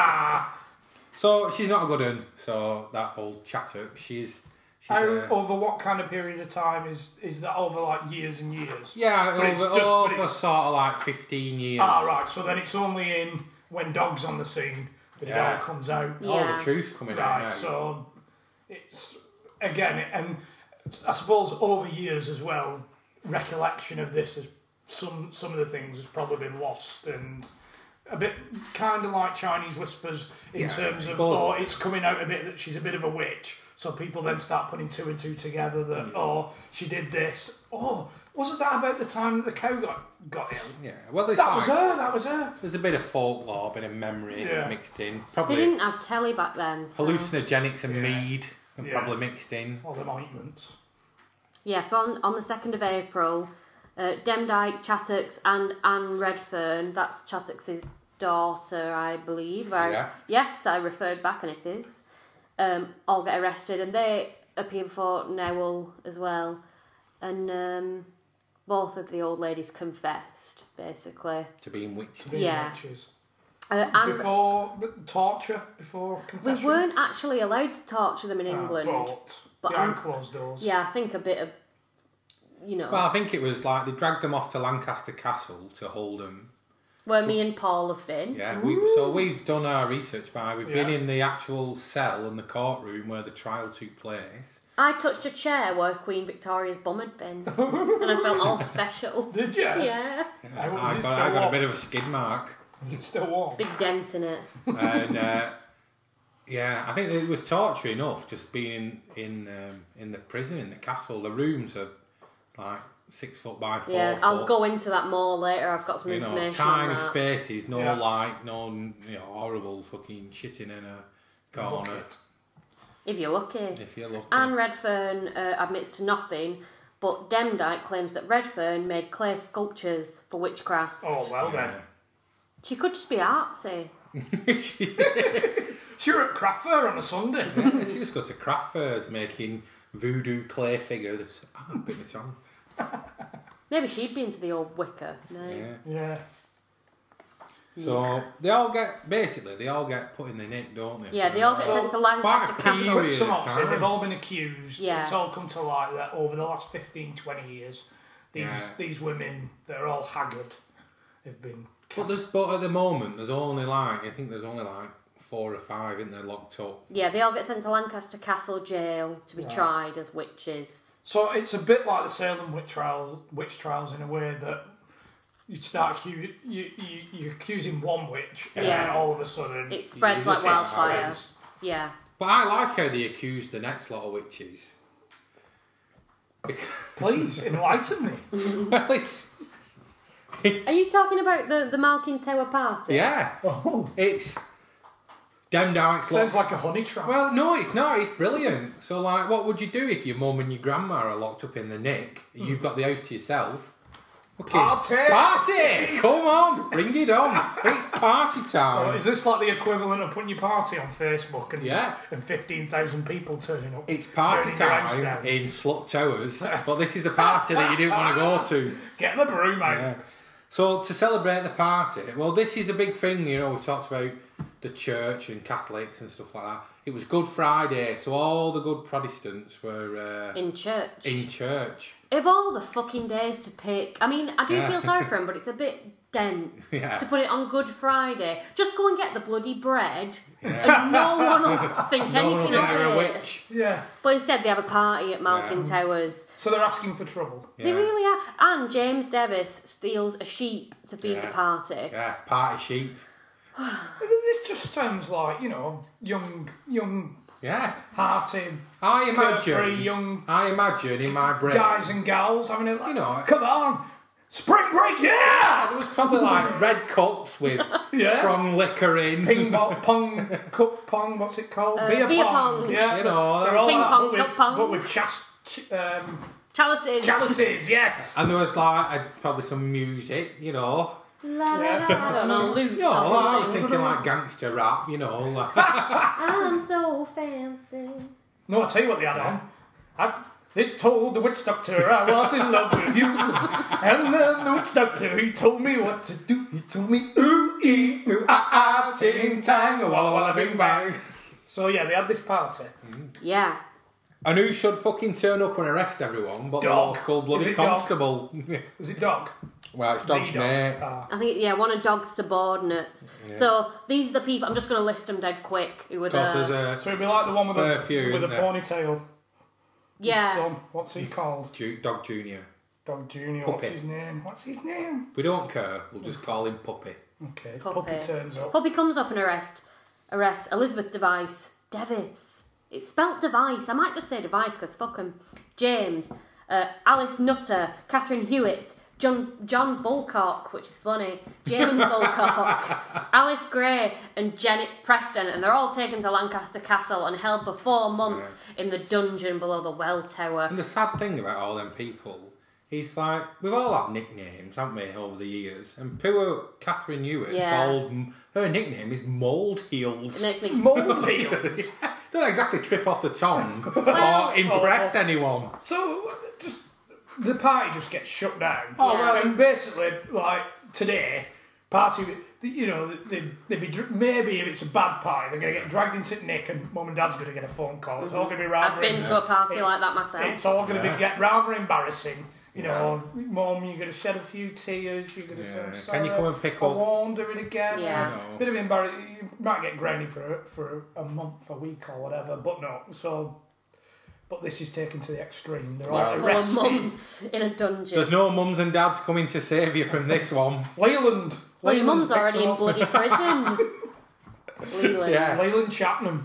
Ah. So she's not a good one. So that old Chattox, she's she's How, a, over what kind of period of time is is that? Over like years and years. yeah But it's over, just- but over it's- sort of like fifteen years. Ah, right. So then it's only in when Dog's on the scene that Yeah. it all comes out. Yeah. All the truth's coming out Right. now. So it's again, and I suppose over years as well, recollection of this has some some of the things has probably been lost and. A bit kind of like Chinese whispers in Yeah, terms of of, course. oh, it's coming out a bit that she's a bit of a witch. So people then start putting two and two together that, oh, she did this. Oh, wasn't that about the time that the cow got, got ill? Yeah, well, it's That like, was her, that was her. there's a bit of folklore, a bit of memory Yeah. mixed in. They Probably didn't have telly back then. So. hallucinogenics and Yeah. mead are Yeah. probably mixed in. All them ointments. Yeah, so on, on the second of April, uh, Demdike, Chattox, and Anne Redfern, that's Chattox's daughter, I believe. I, Yeah. Yes, I referred back, and it is. Um, all get arrested, and they appear before Newell as well. And um, both of the old ladies confessed, basically. To being witches. Being Yeah. witches. Uh, and Before but torture, before we confession. weren't actually allowed to torture them in Ah, England. but, But behind I'm- closed doors. Yeah, I think a bit of, you know, Well, I think it was like they dragged them off to Lancaster Castle to hold them. where me and Paul have been. Yeah, we, so we've done our research by we've been Yeah. in the actual cell and the courtroom where the trial took place. I touched a chair where Queen Victoria's bum had been, and I felt all special. Did you? Yeah, How was I it got, still I got a warm? bit of a skid mark, Is it still warm? big dent in it. and uh, yeah, I think it was torture enough just being in in um, in the prison in the castle. The rooms are like six foot by four Yeah, foot. I'll go into that more later. I've got some You know, information on tiny that. spaces, no Yeah. light, no you know horrible fucking shitting in a corner. Bucket. If you're lucky. If you're lucky. Anne Redfern uh, admits to nothing, but Demdike claims that Redfern made clay sculptures for witchcraft. Oh, well then. She could just be artsy. she, She were at craft fair on a Sunday. she just goes to craft fairs making voodoo clay figures. Ah, bit my tongue. Maybe she'd be into the old Wicca. No. Yeah. Yeah. So they all get basically they all get put in the nick, don't they? Yeah, they all get So, sent to Lancaster quite a Castle. period. Quick synopsis, time. they've all been accused. Yeah. It's all come to light that over the last fifteen, twenty years, these Yeah. these women, they're all haggard, have been But cast. there's but at the moment there's only like I think there's only like four or five in there locked up. Yeah, they all get sent to Lancaster Castle jail to be Right. tried as witches. So it's a bit like the Salem witch trial, witch trials in a way that you start accu- you, you you're accusing one witch, and Yeah. then all of a sudden It spreads you like just wildfire. spreads. Yeah. But I like how they accuse the next lot of witches. Please enlighten me. Well, it's, Are you talking about the, the Malkin Tower party? yeah, Oh, it's down down. sounds like a honey trap. Well, no, it's not. It's brilliant. So, like, what would you do if your mum and your grandma are locked up in the nick? You've got the house to yourself. Okay. Party! Party! Come on, bring it on. It's party Oh, time. is this like the equivalent of putting your party on Facebook and, Yeah. and fifteen thousand people turning up? It's party burning your house time down? in Slut Towers, but this is the party that you didn't want to go to. Get the broom out. Yeah. So to celebrate the party, well, this is a big thing. You know, we talked about the church and Catholics and stuff like that. It was Good Friday, so all the good Protestants were uh, In church. in church. Of all the fucking days to pick, I mean, I do Yeah. feel sorry for him, but it's a bit dense Yeah. to put it on Good Friday. Just go and get the bloody bread, and no one will think No one will anything think you're a of it. witch. Yeah. But instead, they have a party at Malkin Yeah. Towers. So they're asking for trouble. They Yeah. really are. And James Davis steals a sheep to feed Yeah. the party. Yeah, party sheep. This just sounds like, you know, young, young, Yeah. hearty, I carefree imagine. young I imagine in my brain. guys and gals having a like, You know- come on, spring break, yeah! There was probably like red cups with Yeah. strong liquor in. Ping pong, pong, cup pong, what's it called? Uh, beer, beer pong. pong. Yeah, You know, they're all Ping that, pong, but with, cup pong. But with chas- ch- um, Chalices. chalices, yes. And there was like uh, probably some music, you know. La, la, Yeah. la, I don't know, loot You know, or I was something. thinking like gangster rap, you know. Like, I'm so fancy. No, I'll tell you what they had on. I, it told the witch doctor I was in love with you. And then the witch doctor, he told me what to do. He told me, ooh, ee, ooh, ah, ah, ting, tang, walla, walla, bing, bang. So, yeah, they had this party. Yeah. and who should fucking turn up and arrest everyone but Dog. the local Is bloody it dog? constable? Was it dog? Well, it's dog's The dog. mate. Ah. I think, yeah, one of Dog's subordinates. So these are the people, I'm just going to list them dead quick, who were Because there's there. a So it'd be like the one with Fair a, few, with a isn't there? ponytail. His Yeah. son. What's he called? Ju- dog junior. Dog Junior. Puppy. What's his name? What's his name? We don't care. We'll just call him Puppy. Okay, Puppy. Puppy turns up. Puppy comes up and arrests, arrests Elizabeth Device, Devis. It's spelt Device. I might just say Device because fuck 'em. James, uh, Alice Nutter, Catherine Hewitt, John John Bulcock, which is funny, Jane Bulcock, Alice Gray, and Janet Preston, and they're all taken to Lancaster Castle and held for four months in the dungeon below the well tower. And the sad thing about all them people is like, we've all had nicknames, haven't we, over the years? And poor Catherine Hewitt, Yeah. called, her nickname is Mould Heels. It makes me Mold heels. Don't exactly trip off the tongue Well- or impress anyone. So, just the party just gets shut down. Oh, Yeah. well, And basically, like today, party, you know, they'd, they'd be dr- maybe if it's a bad party, they're going to get dragged into Nick, and mum and dad's going to get a phone call. It's all going to be rather. I've been to a party it's- like that myself. It's all going to Yeah. be get rather embarrassing. You know, mum, you're going to shed a few tears. You're going to Yeah. say, Can you come and pick I up- won't do it again. Yeah. No. Bit of embarrassing. You might get grounded for for a month, a week, or whatever. But no, so. But this is taken to the extreme. They're all Well, For arrested. months in a dungeon. There's no mums and dads coming to save you from this one. Leyland. Well, your Leyland mum's already picks in them up. bloody prison. Leland. Yeah. Leyland Chapman.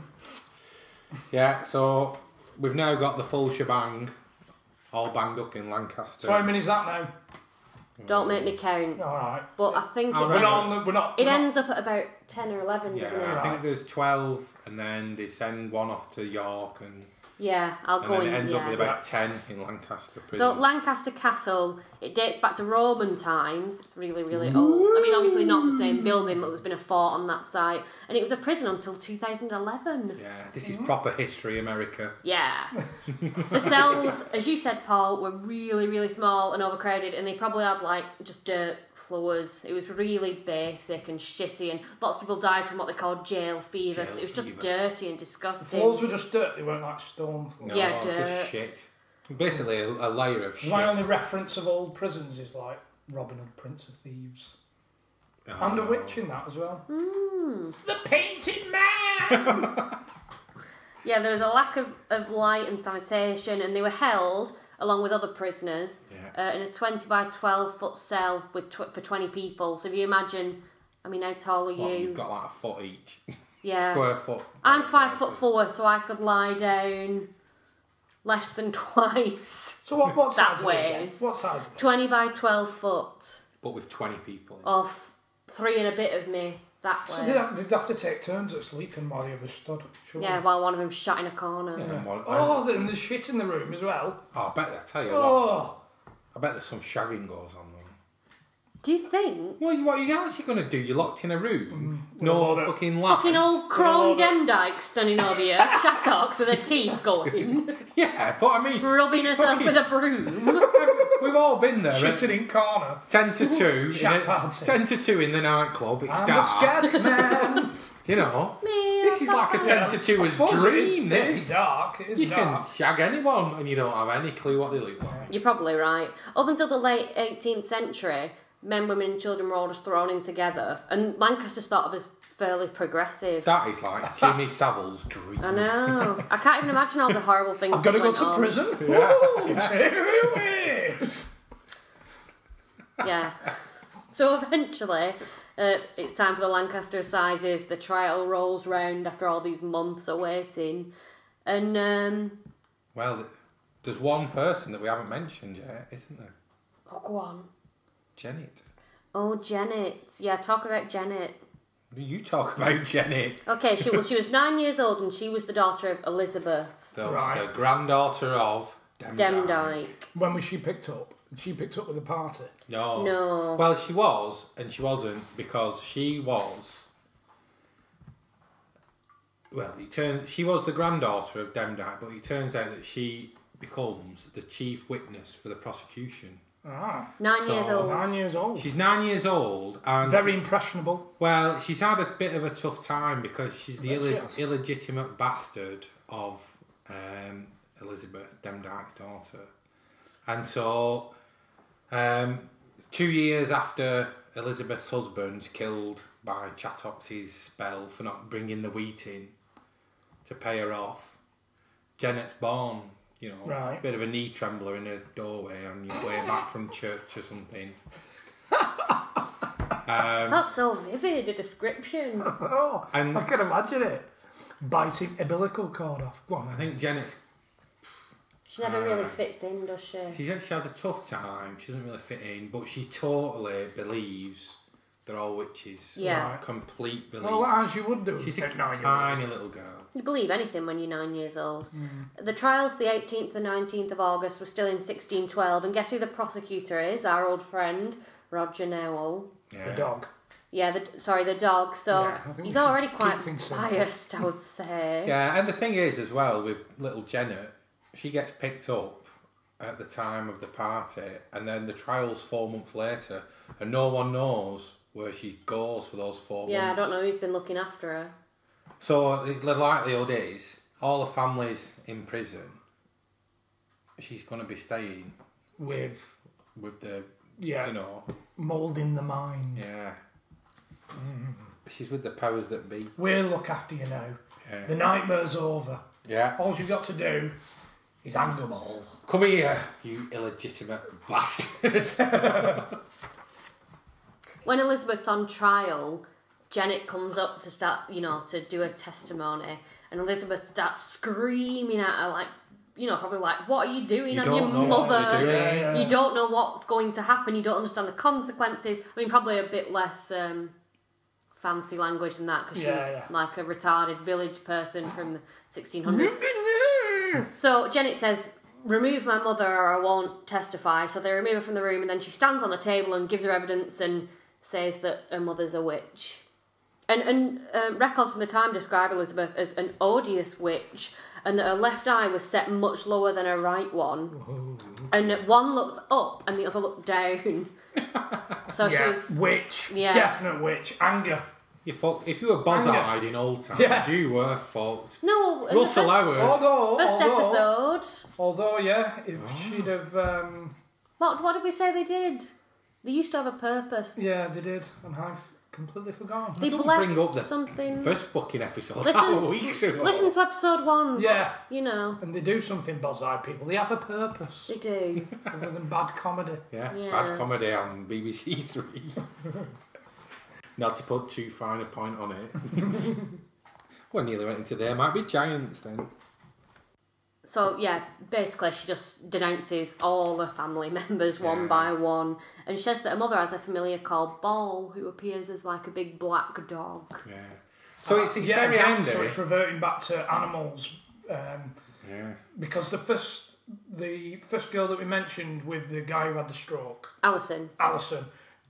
Yeah, so we've now got the full shebang, all banged up in Lancaster. So how many is that now? Don't make me count. All right. But I think I'll it, We're Right. not. On the, we're not. it we're not- ends up at about ten or eleven, doesn't Yeah, I it? think there's twelve, and then they send one off to York, and, Yeah, I'll and go then in. it ends yeah. up with about ten in Lancaster prison. So Lancaster Castle, it dates back to Roman times. It's really, really old. I mean, obviously not the same building, but there's been a fort on that site, and it was a prison until two thousand eleven. yeah, this is proper history, America. Yeah. The cells, as you said, Paul, were really, really small and overcrowded, and they probably had like just dirt floors. It was really basic and shitty, and lots of people died from what they called jail fever because Jail it was just fever. dirty and The disgusting. floors were just dirt. They weren't like stone floors. No. Yeah, Oh, dirt. just shit. Basically, a, a layer of shit. My only reference of old prisons is like Robin Hood, Prince of Thieves, Oh, and a witch in that as well. Mm. The Painted Man. Yeah, there was a lack of, of light and sanitation, and they were held along with other prisoners Yeah. uh, in a twenty by twelve foot cell with tw- for twenty people. So if you imagine, I mean, how tall are What, you? you've got like a foot each. Yeah. Square foot. I'm five foot four, so I could lie down less than twice. So what? What That size? are they again? weighs. What size? twenty by twelve foot But with twenty people in. of three and a bit of me that So way. did they, did they have to take turns at sleeping while the others stood? Surely. Yeah, while one of them shot in a corner. And then one- Oh, and there's shit in the room as well. Oh, I bet, I tell you what, Oh, I bet there's some shagging goes on them. Do you think? Well, what are you actually going to do? You're locked in a room? Mm, no well, fucking light? Fucking old Crone Demdike standing over you, Chattox with her teeth going, Yeah, but I mean... rubbing it's herself fucking- with a broom. We've all been there. Shitting in corner. Ten to two. in Shat a- party. Ten to two in the nightclub. It's I'm dark. the scat man. You know, Me, this is like a ten Yeah, to two I as suppose it is- dream. It This is dark. It is you dark. can shag anyone and you don't have any clue what they look like. You're probably right. Up until the late eighteenth century, men, women, and children were all just thrown in together, and Lancaster's thought of as fairly progressive. That is like Jimmy Savile's dream. I know. I can't even imagine all the horrible things. I've got to that go went to on. prison. Ooh, take me away. Yeah. So eventually, uh, it's time for the Lancaster Assizes. The trial rolls round after all these months of waiting, and um, Well, there's one person that we haven't mentioned yet, isn't there? oh, go on. Janet. Oh, Janet. Yeah, talk about Janet. You talk about Janet. Okay, she was she was nine years old, and she was the daughter of Elizabeth The Right. granddaughter of Demdike. Demdike. When was she picked up? She picked up with a party. No. No. Well, she was, and she wasn't, because she was... Well, it turns, she was the granddaughter of Demdike, but it turns out that she becomes the chief witness for the prosecution. Ah, Nine So, years old. nine years old. She's nine years old, and... Very impressionable. Well, she's had a bit of a tough time because she's the I bet she Ill- has. illegitimate bastard of um, Elizabeth, Demdike's daughter. And so, um, two years after Elizabeth's husband's killed by Chattox's spell for not bringing the wheat in to pay her off, Janet's born, you know, Right. a bit of a knee trembler in a doorway on your way back from church or something. Um, That's so vivid a description. Oh, And- I can imagine it. Biting umbilical cord off. Go on, I think Janet's She never really fits in, does she? She, she has a tough time. She doesn't really fit in, but she totally believes they're all witches. Yeah. Right. Complete belief. Well, as you would do. She's a at nine years old. tiny little girl. You believe anything when you're nine years old. The trials, the eighteenth and nineteenth of August, were still in sixteen twelve, and guess who the prosecutor is? Our old friend, Roger Nowell. Yeah. The dog. Yeah, the sorry, the dog. So Yeah, I think he's we should already keep quite things simple. biased, I would say. Yeah, and the thing is, as well, with little Janet, she gets picked up at the time of the party, and then the trial's four months later, and no one knows where she goes for those four Yeah, I months. don't know who's been looking after her. So the likelihood is, all the family's in prison, she's going to be staying With, with the, yeah, you know, moulding the mind. yeah. She's with the powers that be. We'll look after you now. Yeah. The nightmare's over. Yeah. All you've got to do is hang them all. Come here, you illegitimate bastard. When Elizabeth's on trial, Janet comes up to start, you know, to do a testimony, and Elizabeth starts screaming at her, like, you know, probably like, "What are you doing? You I'm don't your know what mother. you're doing." Yeah, yeah. You don't know what's going to happen. You don't understand the consequences." I mean, probably a bit less um, fancy language than that, because she Yeah, was yeah. like a retarded village person from the sixteen hundreds. So Janet says, "Remove my mother or I won't testify." So they remove her from the room, and then she stands on the table and gives her evidence and says that her mother's a witch. And, and uh, records from the time describe Elizabeth as an odious witch, and that her left eye was set much lower than her right one. And that one looked up and the other looked down. So Yeah, she was... witch. Yeah. Definite witch. Anger. You fuck, if you were buzz-eyed in old times, Yeah. you were fucked. No, in the Russell first, Howard. Although, first although, episode... although, yeah, if Oh. she'd have, um, What, what did we say they did? They used to have a purpose. yeah, they did, and I've completely forgotten. They Don't blessed bring up the something... First fucking episode. Listen- weeks ago. Listen to episode one. Yeah, You know, and they do something buzz-eyed people. They have a purpose, they do. other than bad comedy. Yeah, Yeah. bad comedy on B B C Three. Not to put too fine a point on it. Well, nearly went into there. Might be giants then. So, yeah, basically she just denounces all her family members one Yeah. by one. And she says that her mother has a familiar called Ball, who appears as like a big black dog. Yeah. So it's, it's yeah, very again, handy. so it's reverting back to animals, um, Yeah. because the first, the first girl that we mentioned with the guy who had the stroke, Alison. Alison,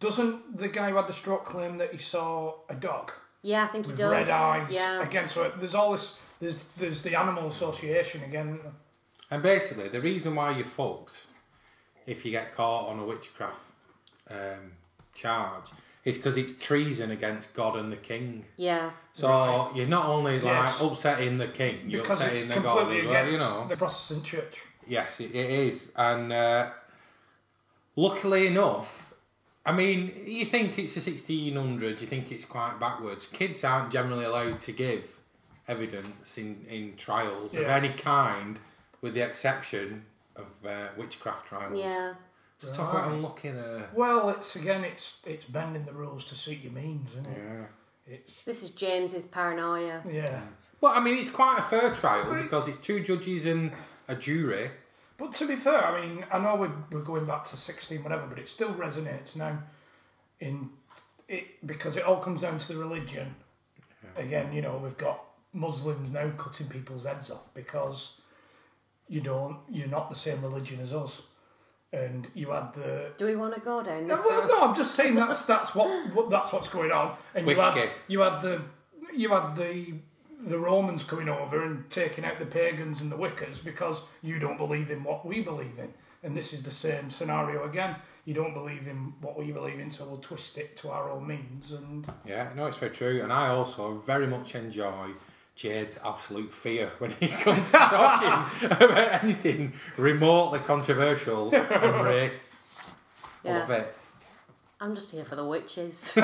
Doesn't the guy who had the stroke claim that he saw a dog Yeah, I think he with does. red eyes? Yeah. Again, so there's all this. There's there's the animal association again. And basically, the reason why you're fucked if you get caught on a witchcraft um, charge is because it's treason against God and the king. Yeah. So Right. you're not only like Yes. upsetting the king, you're Because upsetting it's the God completely as well, against you know. the Protestant church. Yes, it, it is. And uh, luckily enough, I mean, you think it's the sixteen hundreds, you think it's quite backwards. Kids aren't generally allowed to give evidence in, in trials of Yeah. any kind, with the exception of uh, witchcraft trials. Yeah. So talk about Right. unlucky there. Well, it's again, it's it's bending the rules to suit your means, isn't it? Yeah. It's This is James's paranoia. yeah. Well, I mean, it's quite a fair trial because it's two judges and a jury. But to be fair, I mean, I know we're, we're going back to sixteen, whatever, but it still resonates now in it because it all comes down to the religion. Again, you know, we've got Muslims now cutting people's heads off because you don't, you're not the same religion as us, and you had the. Do we want to go down No, this well, road? no, I'm just saying that's that's what, what that's what's going on, and you Whiskey. had you had the you had the the Romans coming over and taking out the pagans and the Wiccas because you don't believe in what we believe in. And this is the same scenario again. You don't believe in what we believe in, so we'll twist it to our own means. And Yeah, no, it's very true. And I also very much enjoy Jade's absolute fear when he comes to talking about anything remotely controversial and race. Yeah. Love it. I'm just here for the witches.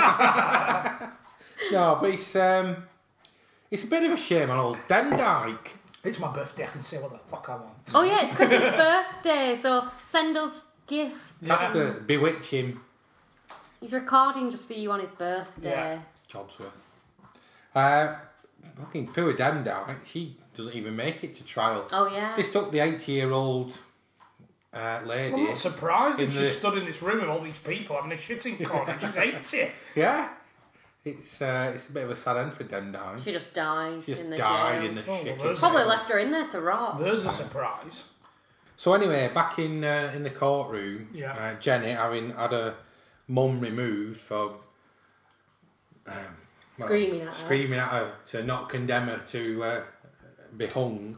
No, but it's, um, it's a bit of a shame on old Demdike. it's my birthday, I can say what the fuck I want. Oh yeah, it's because it's birthday, so send us gifts. Has to bewitch him. He's recording just for you on his birthday. Yeah. Job's worth. Uh, fucking poor Demdike, she doesn't even make it to trial. Oh yeah. They stuck the eighty-year-old uh, lady. I'm not surprised if In she the- stood in this room with all these people having a shitting corner. She's eighty. Yeah. It's uh, it's a bit of a sad end for Demdike. She just dies She just in the died jail. in the Oh, well, shit. there's- Probably left her in there to rot. There's a surprise. So anyway, back in uh, in the courtroom, Yeah. uh, Jenny, having had her mum removed for um, well, Screaming at her. screaming at her to not condemn her to uh, be hung,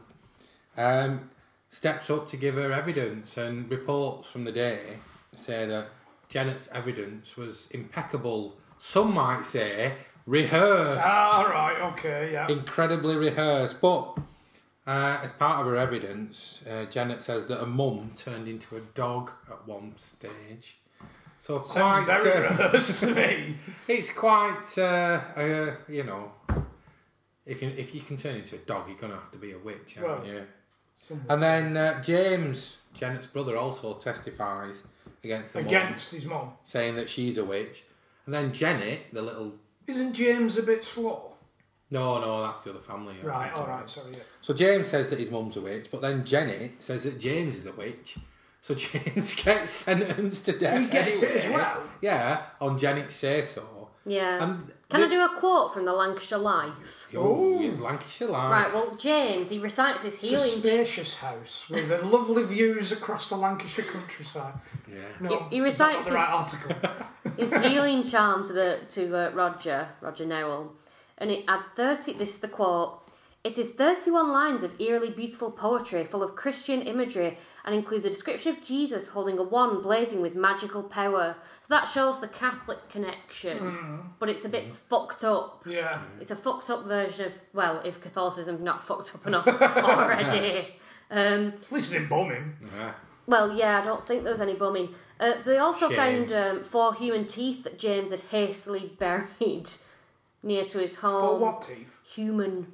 um, steps up to give her evidence, and reports from the day say that Janet's evidence was impeccable. Some might say rehearsed. Ah, right, okay, yeah. Incredibly rehearsed, but uh, as part of her evidence, uh, Janet says that her mum turned into a dog at one stage. So Sounds quite, very uh, rehearsed to me. it's quite, uh, uh, you know, if you if you can turn into a dog, you're gonna have to be a witch, aren't Well, you? Somewhat. And then uh, James, Janet's brother, also testifies against the mum, Against his mum. saying that she's a witch. And then Janet, the little Isn't James a bit slow? no, no, that's the other family. I Right, think. alright, sorry, yeah. So James says that his mum's a witch, but then Jenny says that James is a witch. So James gets sentenced to death. He gets it as anyway. well? Yeah, on Janet's say so. Yeah. And Can the- I do a quote from the Lancashire Life? Oh, you have Lancashire Live. Right, well, James, he recites his It's a healing... spacious house with the lovely views across the Lancashire countryside. Yeah. No, He- he is that not recites the right article. his healing charm to the to uh, Roger Roger Nowell, and it had thirty. This is the quote. It is thirty-one lines of eerily beautiful poetry, full of Christian imagery, and includes a description of Jesus holding a wand blazing with magical power. So that shows the Catholic connection, but it's a bit fucked up. Yeah. It's a fucked up version of, well, if Catholicism's not fucked up enough already. Um, At least they didn't bomb him. Yeah. well, yeah, I don't think there was any bumming. Uh, they also Shame. found um, four human teeth that James had hastily buried near to his home. For what teeth? Human.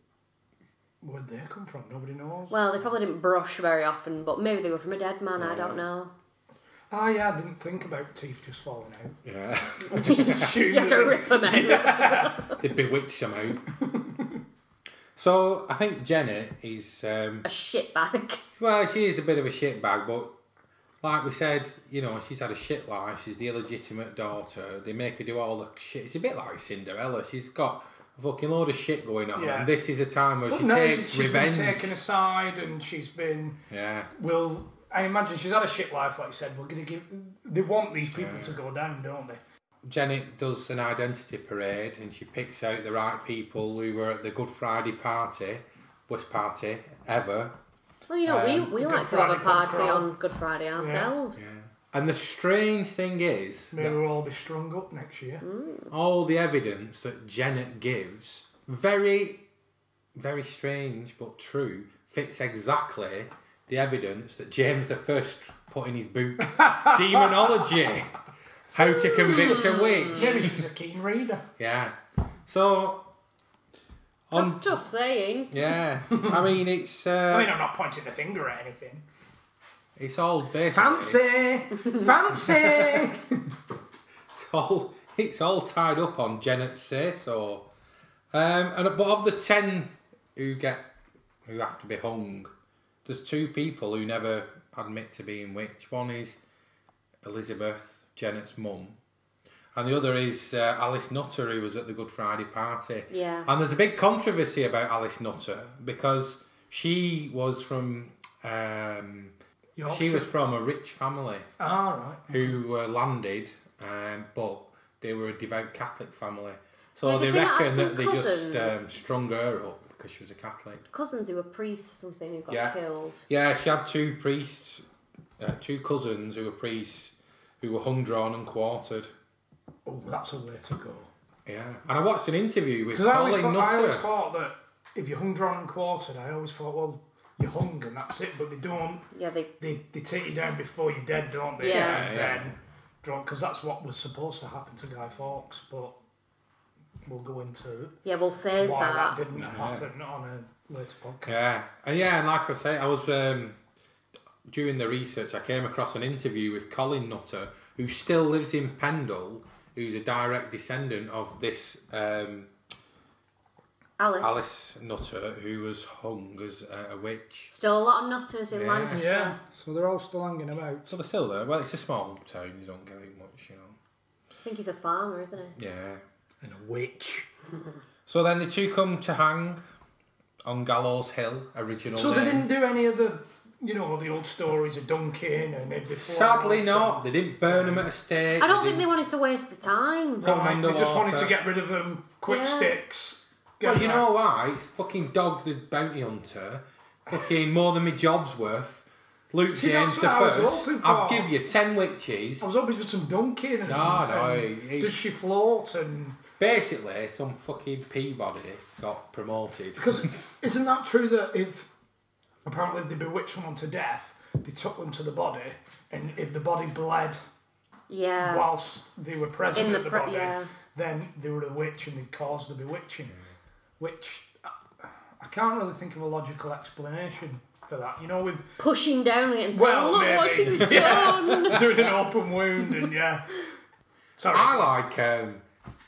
Where'd they come from? Nobody knows. Well, they probably didn't brush very often, but maybe they were from a dead man, I don't know. Ah, yeah, I didn't think about teeth just falling out. Yeah. I just assumed You have to that- rip them out. They bewitched him out. So I think Jenny is um, A shitbag. well, she is a bit of a shitbag, but like we said, you know, she's had a shit life. She's the illegitimate daughter. They make her do all the shit. It's a bit like Cinderella. She's got a fucking load of shit going on, Yeah. and this is a time where But she no, takes she's revenge. been taken aside and she's been, Yeah. will I imagine she's had a shit life, like you said. We're going to give... They want these people yeah. to go down, don't they? Janet does an identity parade and she picks out the right people who were at the Good Friday party, worst party ever. Well, you know, um, we, we like to have a party on Good Friday ourselves. Yeah. Yeah. And the strange thing is... Maybe we'll all be strung up next year. Mm. All the evidence that Janet gives, very, very strange but true, fits exactly the evidence that James the First put in his book, Demonology. How to Convict a Witch. Maybe she was a keen reader. Yeah. So... On, just, just saying. Yeah. I mean, it's... Uh, I mean, I'm not pointing the finger at anything. It's all basically... Fancy! Fancy! it's, all, it's all tied up on Janet's say-so. Um, and, but of the ten who get... who have to be hung, there's two people who never admit to being witch. One is Elizabeth, Janet's mum. And the other is uh, Alice Nutter, who was at the Good Friday party. Yeah. And there's a big controversy about Alice Nutter because she was from... Um, she was from a rich family. Oh, right. Who were landed, um, but they were a devout Catholic family. So well, they they reckon that they cousins. just um, strung her up because she was a Catholic. Cousins who were priests or something who got yeah. killed. Yeah, she had two priests, uh, two cousins who were priests who were hung, drawn and quartered. Oh, that's a way to go. Yeah. And I watched an interview with Colin I always, thought, Nutter. I always thought that if you're hung, drawn and quartered, I always thought, well, you're hung and that's it, but they don't. Yeah, they... They, they take you down before you're dead, don't they? Yeah. And yeah. then drawn, because that's what was supposed to happen to Guy Fawkes, but we'll go into yeah, we'll save why that. that didn't yeah. happen on a later podcast. Yeah. And yeah, and like I say, I was... Um, during the research, I came across an interview with Colin Nutter, who still lives in Pendle, who's a direct descendant of this um, Alice. Alice Nutter, who was hung as a, a witch. Still a lot of Nutters in Yeah. Lancashire. Yeah, so they're all still hanging about. So they're still there. Well, it's a small town, you don't get it much, you know. I think he's a farmer, isn't he? Yeah. And a witch. So then the two come to hang on Gallows Hill, original So name. they didn't do any of the, you know, the old stories of Duncan and everything. Sadly not. They didn't burn them at a stake. I don't they think they wanted to waste the time. Put them Right, they just wanted underwater. to get rid of them, quick Yeah. sticks. Get Well, them you out. know why? It's fucking Dog the Bounty Hunter. Fucking more than my job's worth. Luke See, James that's the what I was First. hoping for. I've give you ten witches. I was hoping for some Duncan. And, No, no, and he- he- does she float? And Basically, some fucking Peabody got promoted. because isn't that true that if apparently they bewitched someone to death, they took them to the body, and if the body bled Yeah. whilst they were present In the at the pre- body, yeah. then they were a witch and they caused the bewitching. Which I, I can't really think of a logical explanation for that. You know, with Pushing down it and saying, Well, look what maybe. she's done. doing an open wound and yeah. Sorry. I like. Um,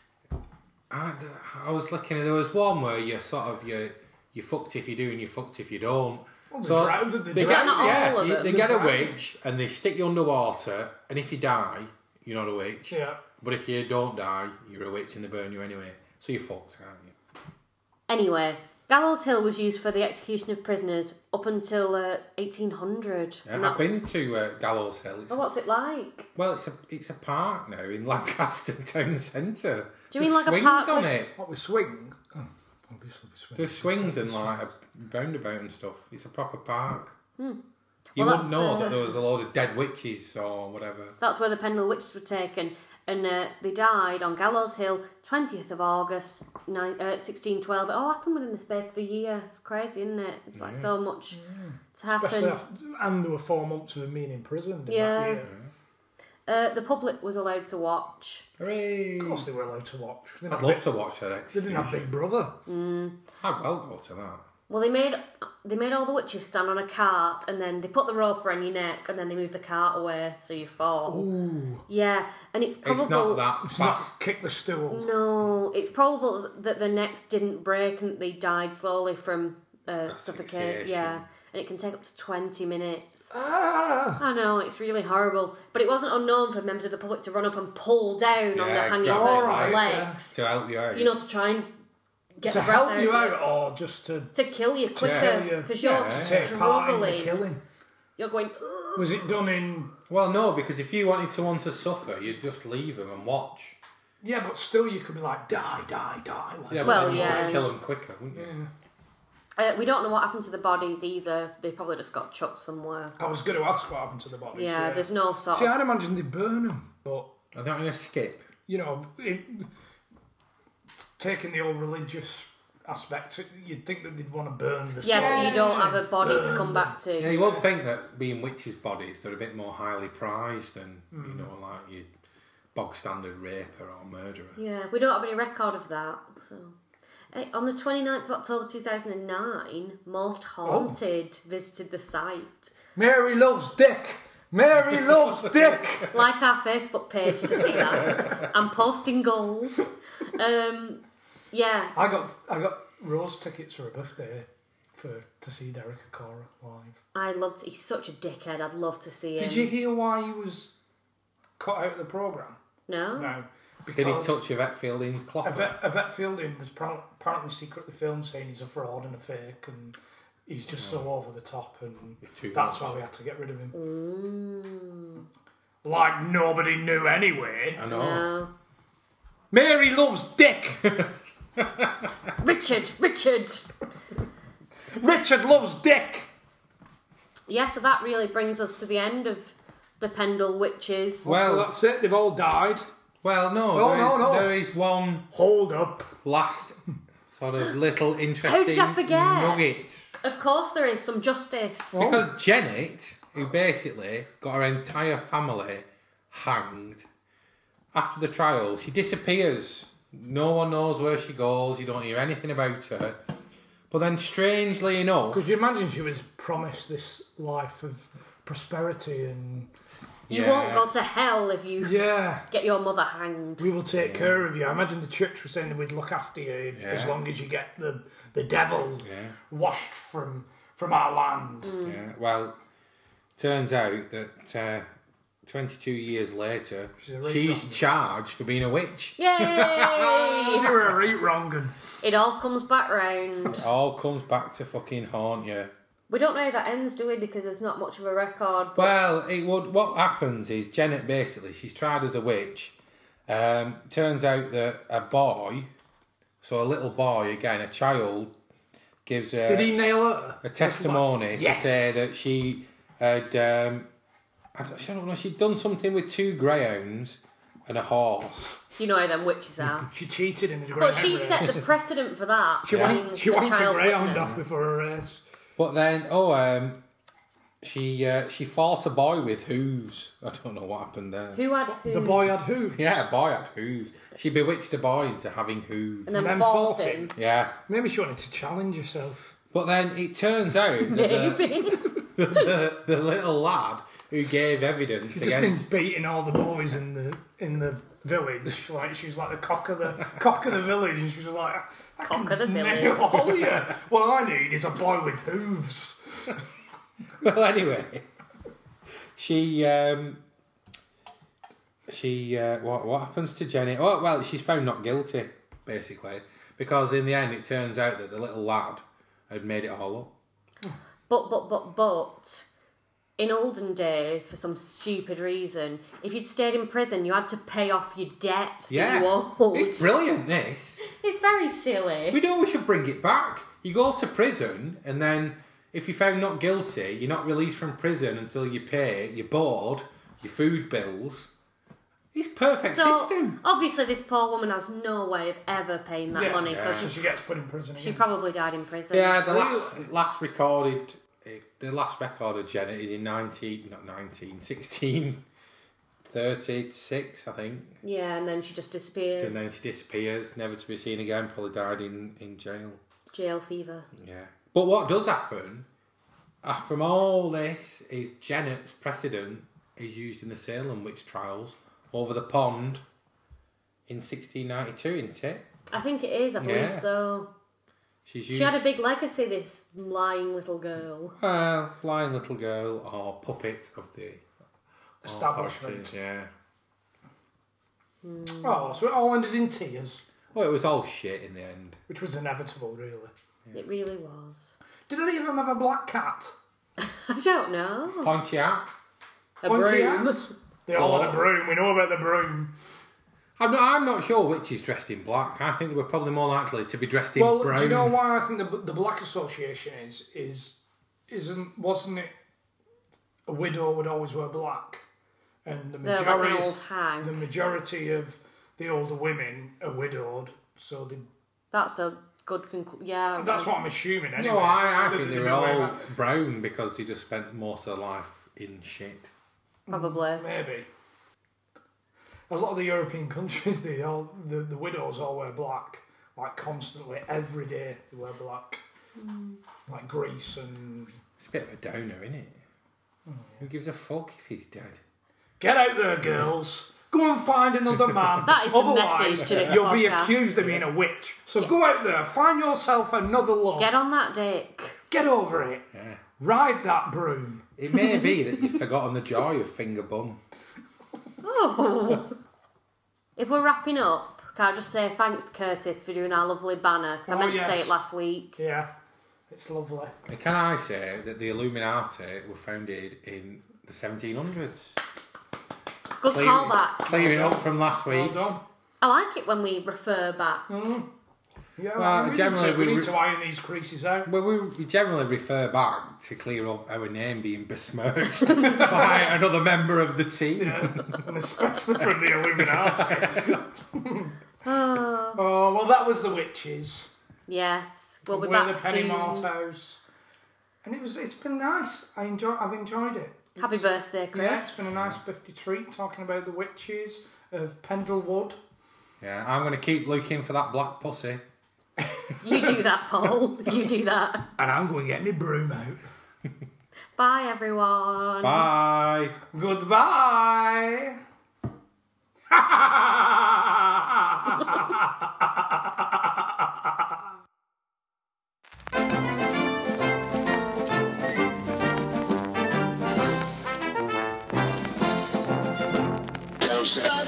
I, I was looking at there was one where you sort of you you fucked if you do and you fucked if you don't. Well, they So drowned, they they drowned. get, Not yeah, all of you- them. they They get a drowned. witch and they stick you underwater, and if you die, you're not a witch. Yeah. But if you don't die, you're a witch and they burn you anyway. So you're fucked, aren't you? Anyway, Gallows Hill was used for the execution of prisoners up until uh, eighteen hundred. Yeah, and I've that's- been to uh, Gallows Hill. It's Oh, what's it like? Well, it's a it's a park now in Lancaster Town Centre. Do you mean There's like a swings park on like- it? What we swing? Oh, obviously we swing. There's swings and like a roundabout and stuff. It's a proper park. You Well, wouldn't that's, know uh, that there was a load of dead witches or whatever. That's where the Pendle Witches were taken, and uh, they died on Gallows Hill, twentieth of August, nine, uh, sixteen twelve. It all happened within the space of a year. It's crazy, isn't it? It's like so much to happen. Especially after, and there were four months of them being imprisoned in Yeah. that year. Uh, the public was allowed to watch. Hooray! Of course they were allowed to watch. They I'd didn't love have to watch that Big, they execution. didn't have Big Brother. I'd well go to that. Well, they made they made all the witches stand on a cart, and then they put the rope around your neck, and then they moved the cart away so you fall. Ooh. Yeah, and it's probable. It's not that It's fast. not kick the stool. No, it's probable that their necks didn't break and they died slowly from uh, suffocation. Asphyxiation. Yeah, and it can take up to twenty minutes. Ah! I know, it's really horrible. But it wasn't unknown for members of the public to run up and pull down on the Yeah, hanging grab person's it, right, legs. To help you out. You know, to try and get To the breath help you of out or just to To kill you kill quicker, you. because Yeah. you're take part in the struggling. killing. You're going. Was it done in? Well, no, because if you wanted someone to suffer, you'd just leave them and watch. Yeah, but still, you could be like, die, die, die. Like, Yeah, but Well, then you'd yeah. just kill them quicker, wouldn't you? yeah. Uh, we don't know what happened to the bodies either. They probably just got chucked somewhere. I was going to ask what happened to the bodies. Yeah, Yeah, there's no sort See, of. I'd imagine they burn them, but Are they not going to skip? you know, it, taking the old religious aspect, you'd think that they'd want to burn the. Yes, soul. you don't have a body to come back to. Yeah, you won't think that being witches' bodies, they're a bit more highly prized than, you know, like your bog standard raper or murderer. Yeah, we don't have any record of that. So, Eh, on the twenty-ninth of October two thousand nine, Most Haunted visited the site. Mary loves Dick. Mary loves Dick. Like our Facebook page to see that. I'm posting goals. Um, yeah. I got I got Rose tickets for her birthday for to see Derek Acora live. I loved. He's such a dickhead. I'd love to see him. Did you hear why he was cut out of the programme? No. No. Did he Because touch Yvette Fielding's clock? Yvette, Yvette Fielding was pro- apparently secretly filmed saying he's a fraud and a fake, and he's just so over the top, and It's too that's much. why we had to get rid of him. Mm, Like nobody knew anyway. I know. no. Mary loves Dick. Richard. Richard. Richard loves Dick. Yeah. So that really brings us to the end of the Pendle Witches. Well- so that's it. They've all died. Well, no, Oh, there, no, is, no. there is one Hold up. last sort of little interesting did I forget? nugget. Of course, there is some justice. Because Janet, who basically got her entire family hanged after the trial, she disappears. No one knows where she goes. You don't hear anything about her. But then, strangely enough, Could you imagine she was promised this life of prosperity and You yeah. won't go to hell if you yeah, get your mother hanged. we will take care of you. I imagine the church was saying that we'd look after you if, as Yeah. long as you get the the devil Yeah. washed from from our land. Yeah, well, turns out that uh, twenty-two years later, She's a rape she's wrong. charged for being a witch. Yay! You were right wrong. And It all comes back round. It all comes back to fucking haunt you. We don't know how that ends, do we? Because there's not much of a record. But Well, it would. What happens is Janet basically she's tried as a witch. Um, turns out that a boy, so a little boy again, a child, gives her did he nail her? a testimony Yes. to say that she had. Um, I don't, I don't know. She'd done something with two greyhounds and a horse. you know how them witches are. She cheated in the But greyhound she race. set the precedent for that. She being went, she the went to child greyhound witness. off before a race. But then, oh, um, she uh, she fought a boy with hooves. I don't know what happened there. Who had who? The boy had hooves. Yeah, a boy had hooves. She bewitched a boy into having hooves. And then, then fought fought him. Yeah. Maybe she wanted to challenge herself. But then it turns out that the, Maybe. the, the little lad who gave evidence She's just been against... beating all the boys in the in the village. Like she's like the cock of the cock of the village, and she's like, I Cock can of the nail village. all you. What I need is a boy with hooves. Well, anyway, she... Um, she... Uh, what, what happens to Jenny? Oh, well, she's found not guilty, basically. Because in the end, it turns out that the little lad had made it all up. But, but, but, but, in olden days, for some stupid reason, if you'd stayed in prison, you had to pay off your debt that Yeah. you owed. It's brilliant, this. It's very silly. We know we should bring it back. You go to prison, and then if you're found not guilty, you're not released from prison until you pay your board, your food bills. It's perfect So, system. obviously, this poor woman has no way of ever paying that Yeah. money, Yeah. so So she, she gets put in prison she again. probably died in prison. Yeah, the last last recorded, the last record of Janet is in nineteen, not nineteen, sixteen thirty-six, I think. Yeah, and then she just disappears. And then she disappears, never to be seen again. Probably died in, in jail. Jail fever. Yeah. But what does happen uh, from all this is Janet's precedent is used in the Salem witch trials over the pond in sixteen ninety-two, isn't it? I think it is, I believe Yeah. so. She's used... She had a big legacy, this lying little girl. Well, blind little girl or puppet of the Establishment. authorities, yeah. Oh, so it all ended in tears, Well, it was all shit in the end. which was inevitable, really. It really was. Did any of them have a black cat? I don't know. Pontiac. A Pontiac. broom. They all had a broom. We know about the broom. I'm not, I'm not sure witches dressed in black. I think they were probably more likely to be dressed in Well, brown. do you know why I think the the Black Association is is isn't wasn't it a widow would always wear black, and the They're like majority an old hag. the majority of the older women are widowed, so they, That's a good conclusion. Yeah. that's what I'm assuming. Anyway. No, I, I They- think they they were know all about- brown because they just spent most of their life in shit. Probably. maybe. A lot of the European countries, they all the, the widows all wear black, like constantly, every day they wear black, mm. like Greece and. It's a bit of a downer, isn't it? Oh, yeah. Who gives a fuck if he's dead? Get out there, girls. Go and find another man. That is the Otherwise, message to this you'll be podcast. accused of being a witch. So go out there, find yourself another love. Get on that dick. Get over it. Yeah. Ride that broom. It may be that you've forgotten the joy of finger bum. Oh. If we're wrapping up, can I just say thanks, Curtis, for doing our lovely banner? Because Oh, I meant yes. to say it last week. Yeah, it's lovely. And can I say that the Illuminati were founded in the seventeen hundreds? Good Clearing, callback. clearing Well up from last Well week. done. I like it when we refer back. Mm. Yeah, Well, well, we, generally need to, we we need re- to iron these creases out. Well, we, we generally refer back to clear up our name being besmirched by another member of the team. Yeah, and especially from the Illuminati. Oh. Oh, well, that was the witches. Yes. We'll be We're back the Penny soon. Mart House. And it was, it's been nice. I enjoy, I've enjoyed it. Happy It's- birthday, Chris. Yeah, it's been a nice fifty treat talking about the witches of Pendlewood. Yeah, I'm going to keep looking for that black pussy. You do that, Paul. You do that. And I'm going to get my broom out. Bye, everyone. Bye. Goodbye. Don't stop.